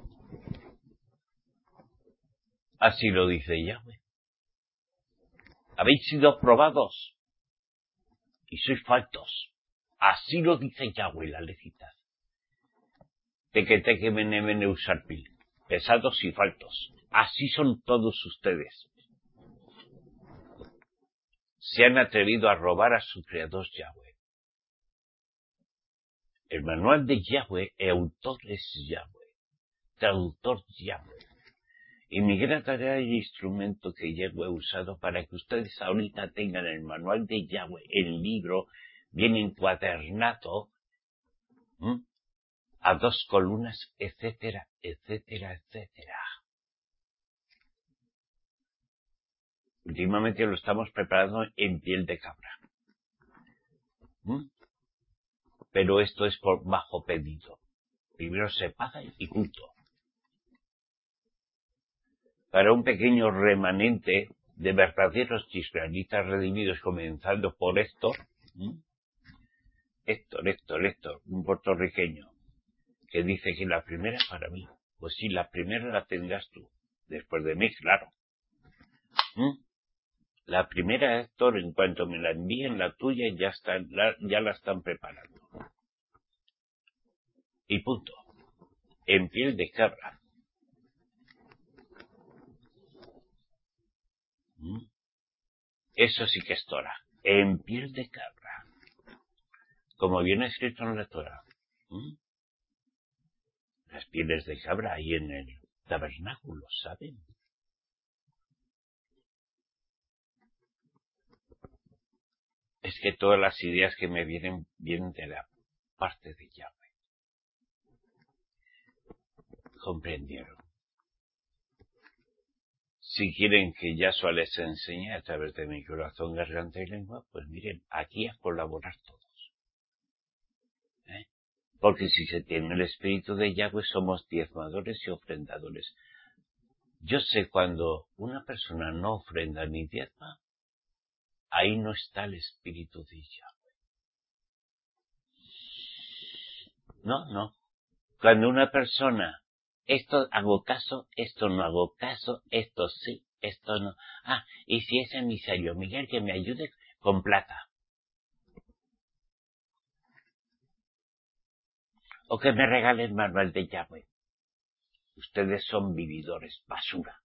Así lo dice Yahweh. Habéis sido probados y sois faltos. Así lo dice Yahweh, la lecita. Teque teque mene mene usarpil. Pesados y faltos. Así son todos ustedes. Se han atrevido a robar a su creador Yahweh. El manual de Yahweh, el autor es Yahweh. Traductor Yahweh. Y mi gran tarea y instrumento que Yahweh ha usado para que ustedes ahorita tengan el manual de Yahweh, el libro, bien encuadernado, ¿m? a dos columnas, etcétera, etcétera, etcétera. Últimamente lo estamos preparando en piel de cabra. ¿Mm? Pero esto es por bajo pedido. Primero se paga y punto. para un pequeño remanente de verdaderos israelitas redimidos, comenzando por Héctor, ¿m? Héctor, Héctor, Héctor, un puertorriqueño, que dice que la primera para mí. Pues sí, la primera la tendrás tú, después de mí, claro. ¿Mm? La primera, Héctor, en cuanto me la envíen, la tuya, ya, está, la, ya la están preparando. Y punto. En piel de cabra. ¿Mm? Eso sí que es Torah. En piel de cabra. Como viene escrito en la Torah. ¿Mm? Las pieles de cabra ahí en el tabernáculo, ¿saben? Es que todas las ideas que me vienen, vienen de la parte de Yahweh. ¿Comprendieron? Si quieren que Yahshua les enseñe a través de mi corazón, garganta y lengua, pues miren, aquí a colaborar todos. ¿Eh? Porque si se tiene el espíritu de Yahweh, somos diezmadores y ofrendadores. Yo sé cuando una persona no ofrenda ni diezma, ahí no está el espíritu de Yahweh. No, no. Cuando una persona, esto hago caso, esto no hago caso, esto sí, esto no. Ah, y si es emisario, Miguel, que me ayude con plata. O que me regalen manual de Yahweh. Ustedes son vividores, basura.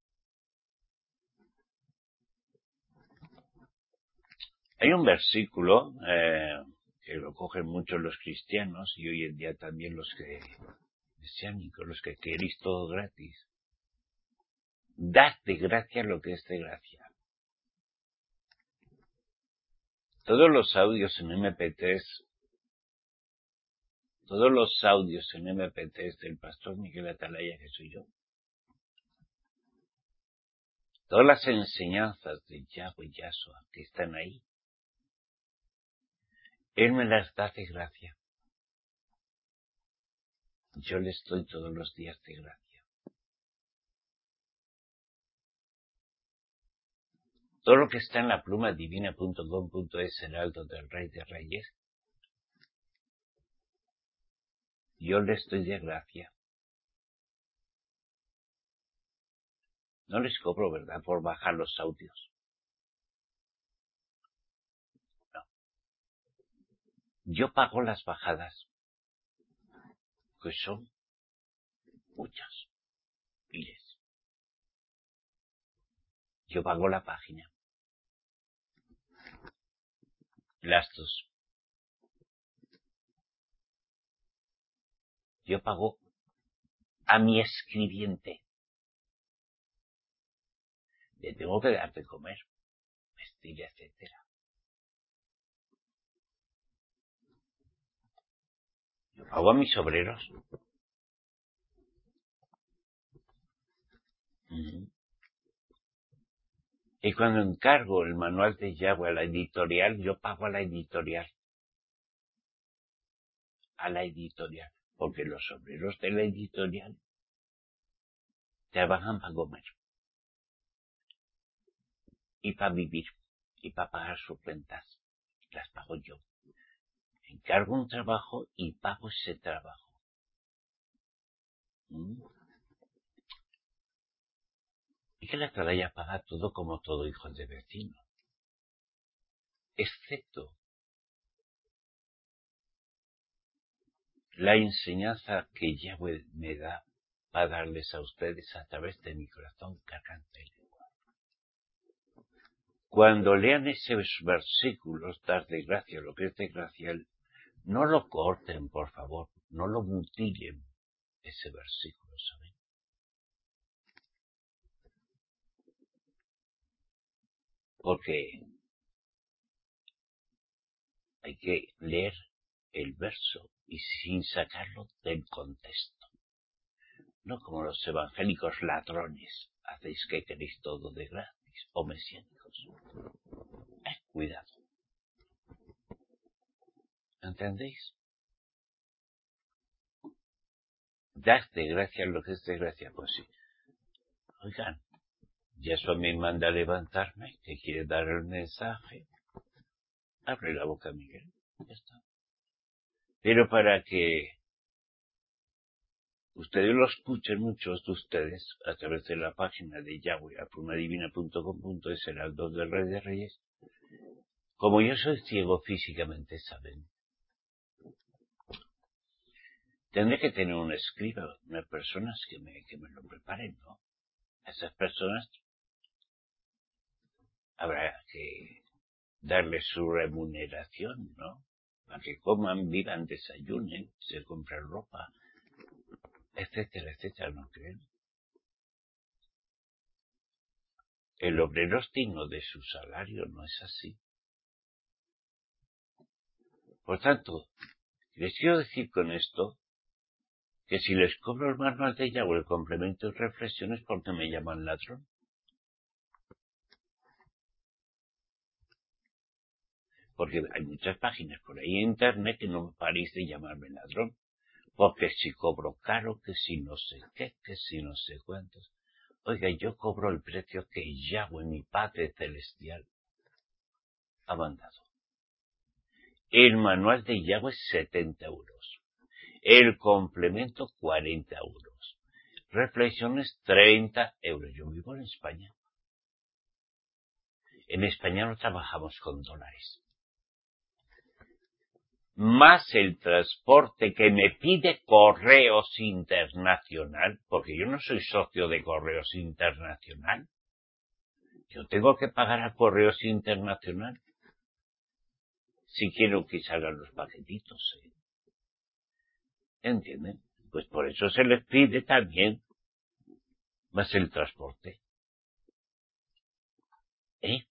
Hay un versículo eh, que lo cogen mucho los cristianos y hoy en día también los que mesiánicos, los que queréis todo gratis. Dad de gracia lo que es de gracia. Todos los audios en eme pe tres, todos los audios en eme pe tres del pastor Miguel Atalaya, que soy yo, todas las enseñanzas de Yahweh y Yahshua que están ahí, Él me las da de gracia. Yo le estoy todos los días de gracia. Todo lo que está en la pluma divina punto com punto es, heraldo del Rey de Reyes, yo le estoy de gracia. No les cobro, ¿verdad?, por bajar los audios. No. Yo pago las bajadas, que son muchas, miles. Yo pago la página. Las dos. Yo pago a mi escribiente. Le tengo que dar de comer, vestir, etcétera. Yo pago a mis obreros. Uh-huh. Y cuando encargo el manual de Yahweh a la editorial, yo pago a la editorial. A la editorial. Porque los obreros de la editorial trabajan para comer. Y para vivir. Y para pagar sus rentas. Las pago yo. Encargo un trabajo y pago ese trabajo. ¿Mm? Y que la atalaya paga todo como todo hijo de vecino. Excepto la enseñanza que Yahweh me da para darles a ustedes a través de mi corazón, garganta y lengua. Cuando lean esos versículos, dar de gracia lo que es de gracia, no lo corten, por favor, no lo mutilen, ese versículo, ¿saben? Porque hay que leer el verso y sin sacarlo del contexto. No como los evangélicos ladrones, hacéis que queréis todo de gratis, o mesiánicos. Eh, cuidado. ¿Entendéis? Dad de gracia lo que es de gracia, pues sí. Oigan, Yeshua me manda a levantarme, que quiere dar el mensaje. Abre la boca, Miguel. Ya está. Pero para que ustedes lo escuchen, muchos de ustedes, a través de la página de Yahweh, apumadivina punto com punto es, el Heraldo del Rey de Reyes. Como yo soy ciego físicamente, ¿saben? Tendré que tener un escriba, unas personas que me, que me lo preparen, ¿no? A esas personas habrá que darles su remuneración, ¿no? Para que coman, vivan, desayunen, se compren ropa, etcétera, etcétera, ¿no creen? El obrero es digno de su salario, no es así. Por tanto, les quiero decir con esto que si les cobro el manual de Yahweh, el complemento y reflexiones, ¿por qué me llaman ladrón? Porque hay muchas páginas por ahí en internet que no me parece llamarme ladrón. Porque si cobro caro, que si no sé qué, que si no sé cuántos. Oiga, yo cobro el precio que Yahweh, mi Padre Celestial, ha mandado. El manual de Yahweh, setenta euros. El complemento, cuarenta euros. Reflexiones, treinta euros. Yo vivo en España. En España no trabajamos con dólares. Más el transporte que me pide Correos Internacional, porque yo no soy socio de Correos Internacional. Yo tengo que pagar a Correos Internacional si quiero que salgan los paquetitos, ¿eh? ¿Entienden? Pues por eso se les pide también más el transporte. ¿Eh?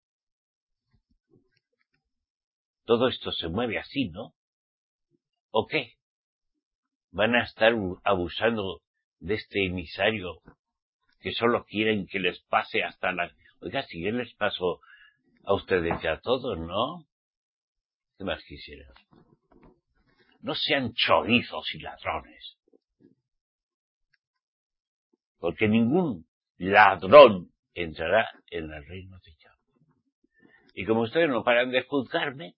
Todo esto se mueve así, ¿no? ¿O qué? ¿Van a estar abusando de este emisario que solo quieren que les pase hasta la... Oiga, si yo les paso a ustedes y a todos, ¿no? ¿Qué más quisieran? No sean chorizos y ladrones. Porque ningún ladrón entrará en el reino de Yahweh. Y como ustedes no paran de juzgarme,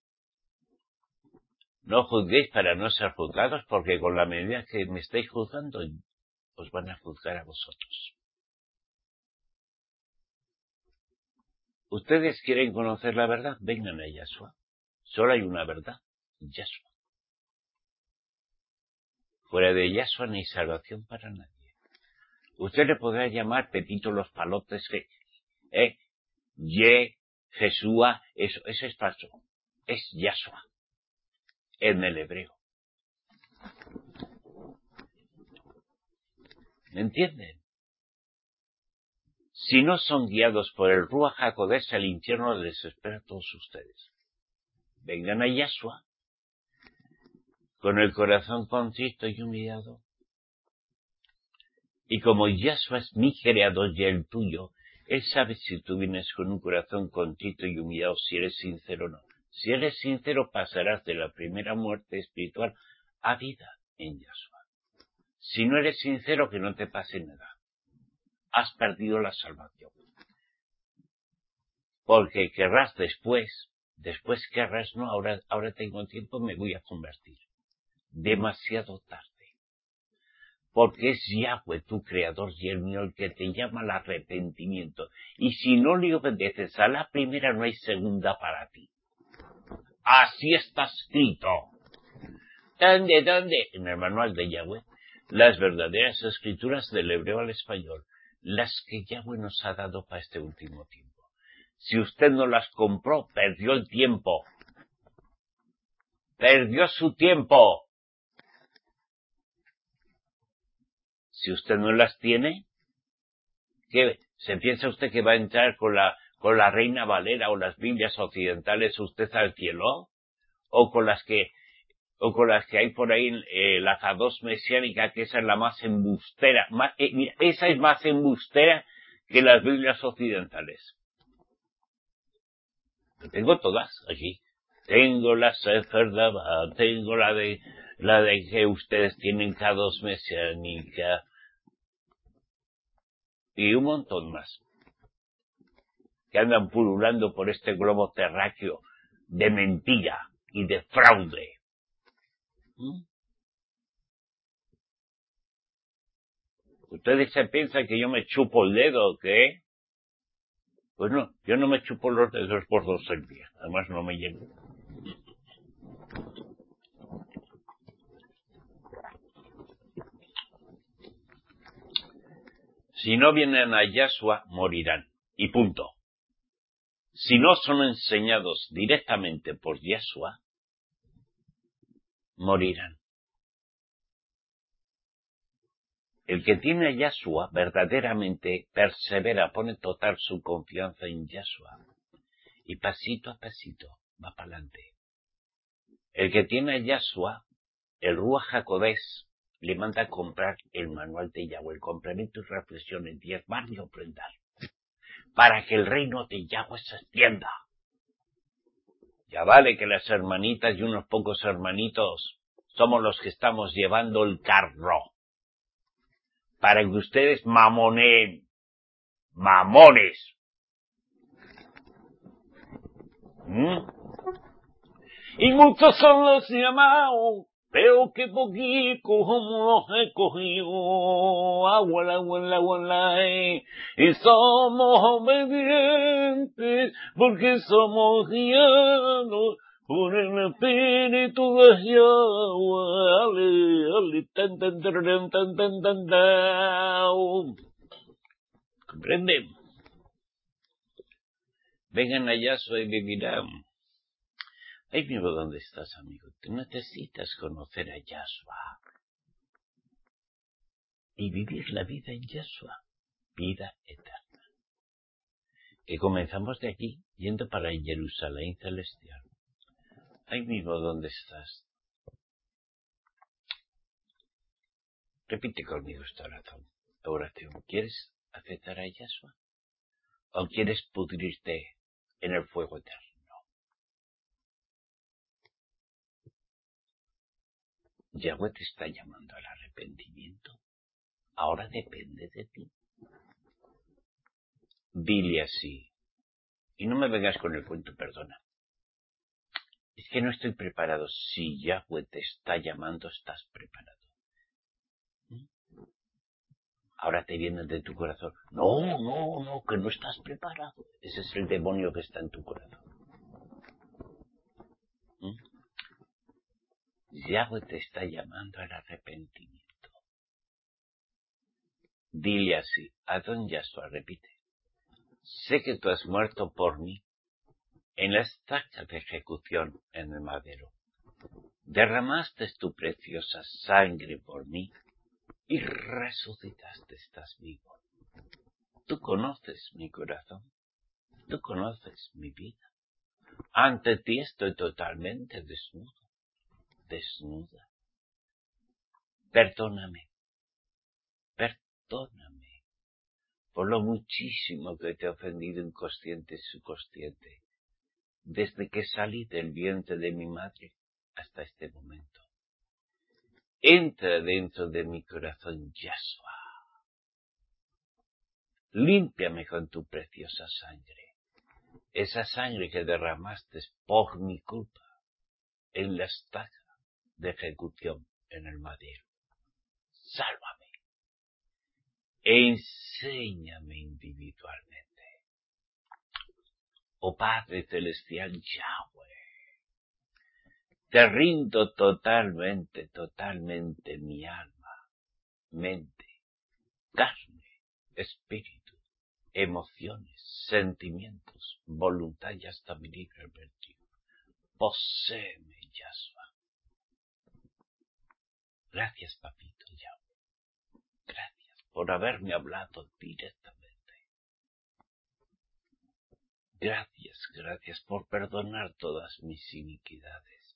no juzguéis para no ser juzgados, porque con la medida que me estáis juzgando, os van a juzgar a vosotros. ¿Ustedes quieren conocer la verdad? Vengan a Yahshua. Solo hay una verdad, Yahshua. Fuera de Yahshua no hay salvación para nadie. Usted le podrá llamar Pepito los palotes, eh, Ye, Jesúa, eso, eso es falso. Es Yahshua, en el hebreo. ¿Me entienden? Si no son guiados por el Ruach HaKodesh, el infierno les espera a todos ustedes. Vengan a Yahshua, con el corazón contrito y humillado. Y como Yahshua es mi creador y el tuyo, Él sabe si tú vienes con un corazón contrito y humillado, si eres sincero o no. Si eres sincero, pasarás de la primera muerte espiritual a vida en Yahshua. Si no eres sincero, que no te pase nada. Has perdido la salvación. Porque querrás después, después querrás, no, ahora, ahora tengo tiempo, me voy a convertir. Demasiado tarde. Porque es Yahweh, tu creador y el mío, el que te llama al arrepentimiento. Y si no le obedeces a la primera, no hay segunda para ti. Así está escrito. ¿Dónde, dónde? En el manual de Yahweh, las verdaderas escrituras del hebreo al español, las que Yahweh nos ha dado para este último tiempo. Si usted no las compró, perdió el tiempo. Perdió su tiempo. Si usted no las tiene, ¿qué? ¿Se piensa usted que va a entrar con la, con la Reina Valera o las Biblias occidentales usted al cielo? ¿O con las que, o con las que hay por ahí, eh, la Kadosh mesiánica, que esa es la más embustera? Más, eh, mira, esa es más embustera que las Biblias occidentales. Yo tengo todas aquí. Tengo la Sefer Dabar, tengo la de, la de que ustedes tienen Kadosh mesiánica. y un montón más que andan pululando por este globo terráqueo de mentira y de fraude. ¿Mm? ¿Ustedes se piensan que yo me chupo el dedo o qué? Pues no, yo no me chupo los dedos por dos el día, además no me llego. Si no vienen a Yahshua, morirán. Y punto. Si no son enseñados directamente por Yahshua, morirán. El que tiene a Yahshua verdaderamente persevera, pone total su confianza en Yahshua. Y pasito a pasito va para adelante. El que tiene a Yahshua, el Ruach HaKodesh, le manda a comprar el manual de Yahweh, el complemento y reflexiones, diezmar y ofrendar, para que el reino de Yahweh se extienda. Ya vale que las hermanitas y unos pocos hermanitos somos los que estamos llevando el carro, para que ustedes mamoneen, mamones. ¿Mm? Y muchos son los llamados, pero que poquito como los he cogido, abuela, abuela, abuela, eh. Y somos obedientes, porque somos guiados por el Espíritu de Yahweh. Ale, ale, tan, tan, tan, tan, tan, tan, tan. ¿Comprenden? Vengan a Yahshua y vivirán. Ahí mismo donde estás, amigo. Tú necesitas conocer a Yahshua y vivir la vida en Yahshua, vida eterna. Que comenzamos de aquí, yendo para Jerusalén celestial. Ahí mismo donde estás. Repite conmigo esta oración. oración. ¿Quieres aceptar a Yahshua? ¿O quieres pudrirte en el fuego eterno? Yahweh te está llamando al arrepentimiento. Ahora depende de ti. Dile así. Y no me vengas con el cuento, perdona. Es que no estoy preparado. Si Yahweh te está llamando, estás preparado. ¿Mm? Ahora te viene de tu corazón. No, no, no, que no estás preparado. Ese es el demonio que está en tu corazón. ¿Mm? Yahweh te está llamando al arrepentimiento. Dile así. Adón Yahshua, repite. Sé que tú has muerto por mí en la estaca de ejecución en el madero. Derramaste tu preciosa sangre por mí y resucitaste, estás vivo. Tú conoces mi corazón, tú conoces mi vida. Ante ti estoy totalmente desnudo, desnuda. Perdóname, perdóname por lo muchísimo que te he ofendido inconsciente y subconsciente, desde que salí del vientre de mi madre hasta este momento. Entra dentro de mi corazón, Yahshua. Límpiame con tu preciosa sangre, esa sangre que derramaste por mi culpa en la estaca de ejecución en el madero. Sálvame e enséñame individualmente. Oh Padre Celestial Yahweh, te rindo totalmente, totalmente mi alma, mente, carne, espíritu, emociones, sentimientos, voluntad y hasta mi libre albedrío. Poséeme, Yahshua. Gracias, papito Yahweh. Gracias por haberme hablado directamente. Gracias, gracias por perdonar todas mis iniquidades.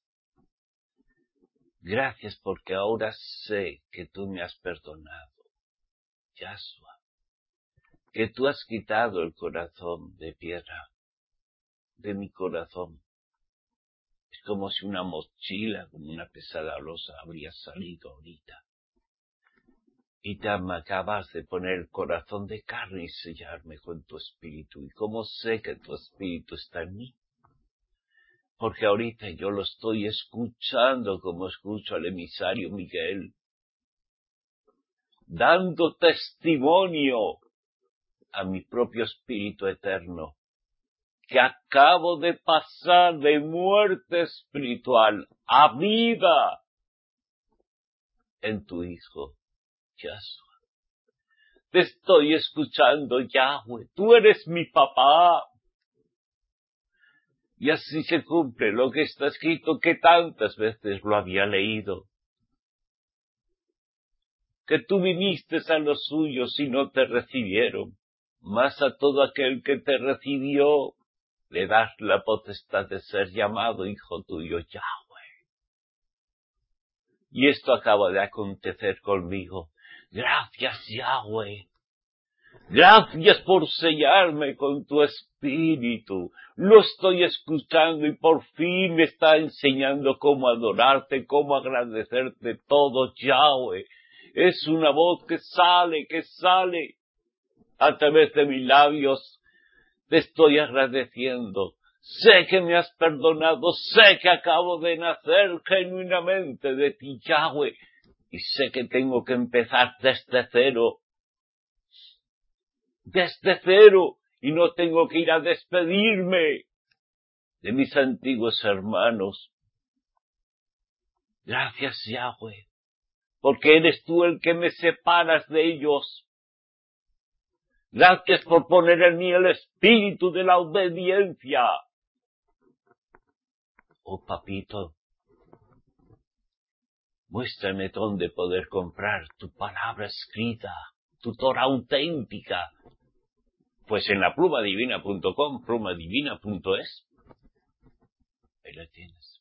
Gracias porque ahora sé que tú me has perdonado, Yahshua. Que tú has quitado el corazón de piedra de mi corazón. Es como si una mochila, como una pesada losa, habría salido ahorita. y te me acabas de poner el corazón de carne y sellarme con tu espíritu. ¿Y cómo sé que tu espíritu está en mí? Porque ahorita yo lo estoy escuchando como escucho al emisario Miguel, dando testimonio a mi propio espíritu eterno, que acabo de pasar de muerte espiritual a vida en tu Hijo, Yahshua. Te estoy escuchando, Yahweh, tú eres mi papá. Y así se cumple lo que está escrito, que tantas veces lo había leído. Que tú viniste a los suyos y no te recibieron, mas a todo aquel que te recibió, le das la potestad de ser llamado hijo tuyo, Yahweh. Y esto acaba de acontecer conmigo. Gracias, Yahweh. Gracias por sellarme con tu espíritu. Lo estoy escuchando y por fin me está enseñando cómo adorarte, cómo agradecerte todo, Yahweh. Es una voz que sale, que sale a través de mis labios. Te estoy agradeciendo. Sé que me has perdonado, sé que acabo de nacer genuinamente de ti, Yahweh. Y sé que tengo que empezar desde cero. Desde cero, y no tengo que ir a despedirme de mis antiguos hermanos. Gracias, Yahweh, porque eres tú el que me separas de ellos. Gracias por poner en mí el espíritu de la obediencia. Oh, papito, muéstrame dónde poder comprar tu palabra escrita, tu Torah auténtica. Pues en la pluma divina punto com, pluma divina punto es. Ahí la tienes.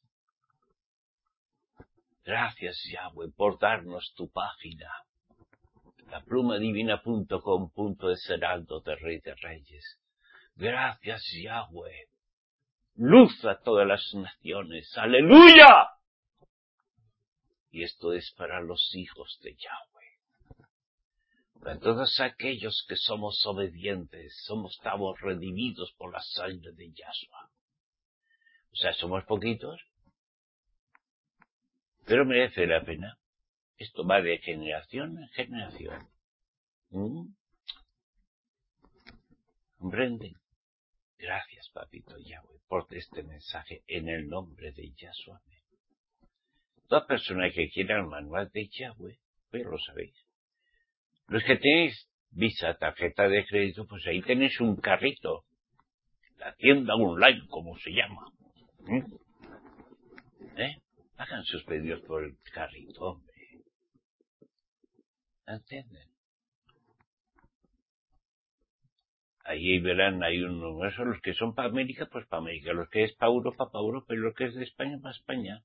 Gracias, Yahweh, por darnos tu página. La pluma divina punto com punto es, heraldo de Rey de Reyes. Gracias, Yahweh. Luz a todas las naciones. ¡Aleluya! Y esto es para los hijos de Yahweh. Para todos aquellos que somos obedientes, somos, estamos redimidos por la sangre de Yahshua. O sea, somos poquitos, pero merece la pena. Esto va de generación en generación. ¿Mm? ¿Comprenden? Gracias, papito Yahweh, por este mensaje en el nombre de Yahshua. Toda persona que quiera el manual de Yahweh, pues lo sabéis. Los que tenéis Visa, tarjeta de crédito, pues ahí tenéis un carrito. La tienda online, como se llama. ¿Mm? ¿Eh? Hagan sus pedidos por el carrito, hombre. ¿Entienden? Ahí verán, hay un número. Los que son para América, pues para América. Los que es para Europa, para Europa. Y los que es de España, para España.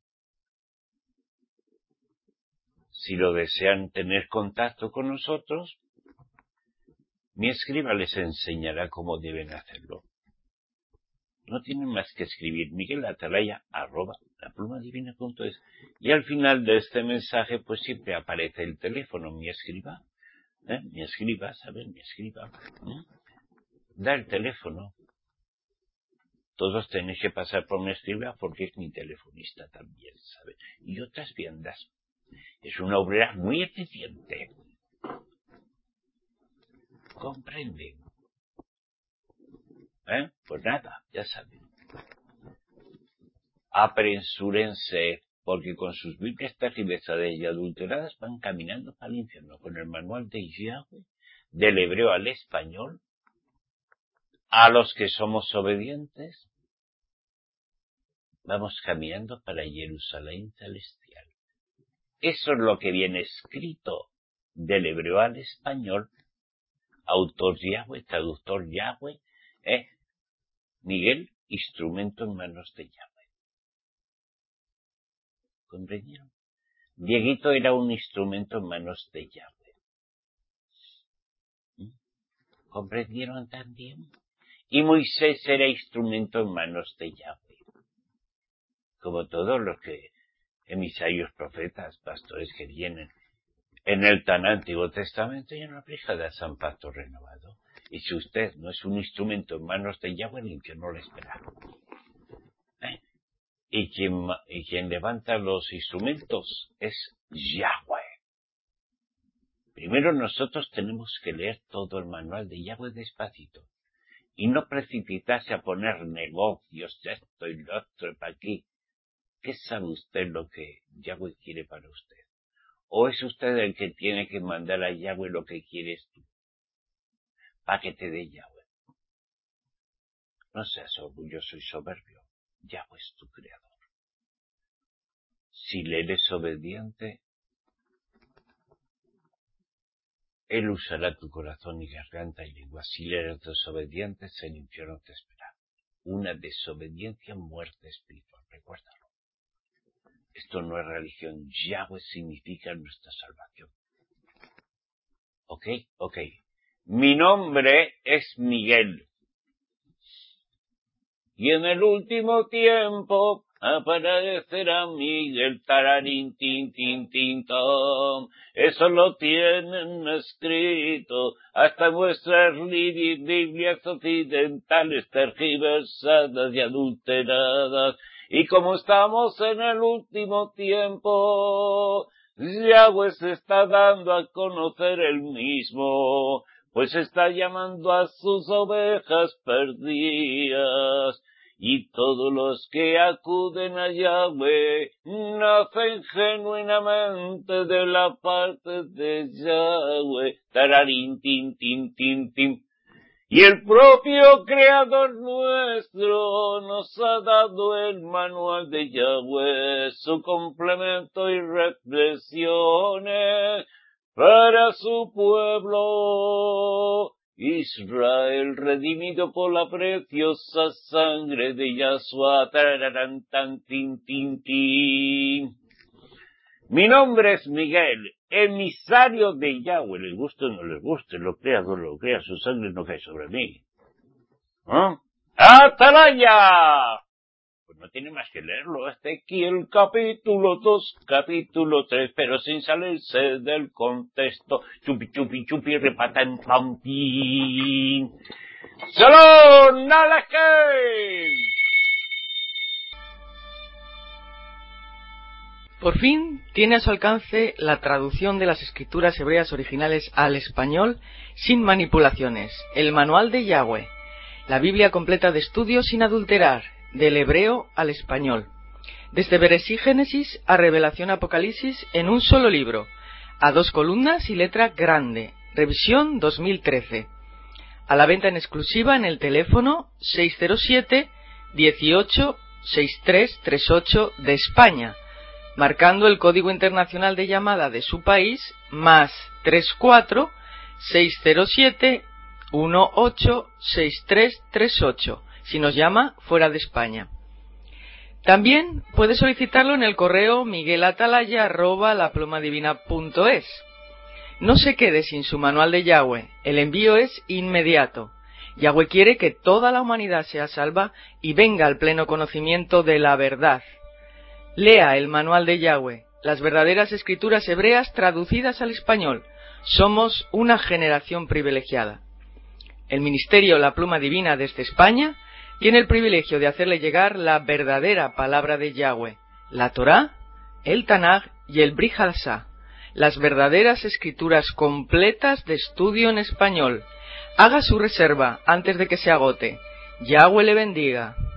Si lo desean tener contacto con nosotros, mi escriba les enseñará cómo deben hacerlo. No tienen más que escribir Miguel Atalaya arroba la pluma divina punto es. Y al final de este mensaje, pues siempre aparece el teléfono, mi escriba. ¿Eh? Mi escriba, ¿sabes? Mi escriba. ¿Eh? Da el teléfono. Todos tenéis que pasar por mi escriba porque es mi telefonista también, ¿sabes? Y otras tiendas. Es una obrera muy eficiente. ¿Comprenden? ¿Eh? Pues nada, ya saben. Apresúrense, porque con sus Biblias tergiversadas y adulteradas van caminando para el infierno. Con el manual de Yahweh, del hebreo al español, a los que somos obedientes, vamos caminando para Jerusalén celestial. Eso es lo que viene escrito del hebreo al español. Autor Yahweh, traductor Yahweh, eh, Miguel, instrumento en manos de Yahweh. ¿Comprendieron? Dieguito era un instrumento en manos de Yahweh. ¿Mm? ¿Comprendieron también? Y Moisés era instrumento en manos de Yahweh. Como todos los que emisarios, profetas, pastores que vienen. En el tan Antiguo Testamento y en la Brigada San Pacto Renovado. Y si usted no es un instrumento en manos de Yahweh, el infierno le espera. ¿Eh? Y quien, y quien levanta los instrumentos es Yahweh. Primero nosotros tenemos que leer todo el manual de Yahweh despacito. Y no precipitarse a poner negocios, esto y lo otro para aquí. ¿Qué sabe usted lo que Yahweh quiere para usted? ¿O es usted el que tiene que mandar a Yahweh lo que quieres tú? Para que te dé Yahweh. No seas orgulloso y soberbio. Yahweh es tu creador. Si le eres obediente, Él usará tu corazón y garganta y lengua. Si le eres desobediente, el infierno te espera. Una desobediencia, muerte espiritual. Recuérdalo. Esto no es religión. Yahweh significa nuestra salvación. ¿Ok? Ok. Mi nombre es Miguel. Y en el último tiempo aparecerá Miguel, tararín, tin, tin, tin, tom. Eso lo tienen escrito hasta vuestras Biblias occidentales tergiversadas y adulteradas. Y como estamos en el último tiempo, Yahweh se está dando a conocer él mismo, pues está llamando a sus ovejas perdidas. Y todos los que acuden a Yahweh nacen genuinamente de la parte de Yahweh. Tararín, tin, tin, tin, tin. Y el propio Creador nuestro nos ha dado el manual de Yahweh, su complemento y reflexiones para su pueblo Israel, redimido por la preciosa sangre de Yahshua. Tararán, tan, tin, tin, tin. Mi nombre es Miguel, emisario de Yahweh. Les guste o no les guste, lo crea o no lo crea, su sangre no cae sobre mí. ¿Ah? ¡Atalaya! Pues no tiene más que leerlo. Hasta aquí el capítulo dos, capítulo tres, pero sin salirse del contexto. Chupi, chupi, chupi, repatan, pampín. ¡Shalom Alejem! Por fin tiene a su alcance la traducción de las escrituras hebreas originales al español sin manipulaciones, el Manual de Yahweh, la Biblia completa de estudio sin adulterar, del hebreo al español, desde Bereshí Génesis a Revelación Apocalipsis en un solo libro, a dos columnas y letra grande, revisión dos mil trece, a la venta en exclusiva en el teléfono seis cero siete, dieciocho, sesenta y tres treinta y ocho de España, marcando el código internacional de llamada de su país, más treinta y cuatro, seiscientos siete, dieciocho, sesenta y tres treinta y ocho, si nos llama fuera de España. También puede solicitarlo en el correo miguelatalaya arroba laplumadivina punto es. No se quede sin su manual de Yahweh, el envío es inmediato. Yahweh quiere que toda la humanidad sea salva y venga al pleno conocimiento de la verdad. Lea el manual de Yahweh, las verdaderas escrituras hebreas traducidas al español. Somos una generación privilegiada. El Ministerio La Pluma Divina desde España tiene el privilegio de hacerle llegar la verdadera palabra de Yahweh, la Torá, el Tanaj y el Brit Hadashah, las verdaderas escrituras completas de estudio en español. Haga su reserva antes de que se agote. Yahweh le bendiga.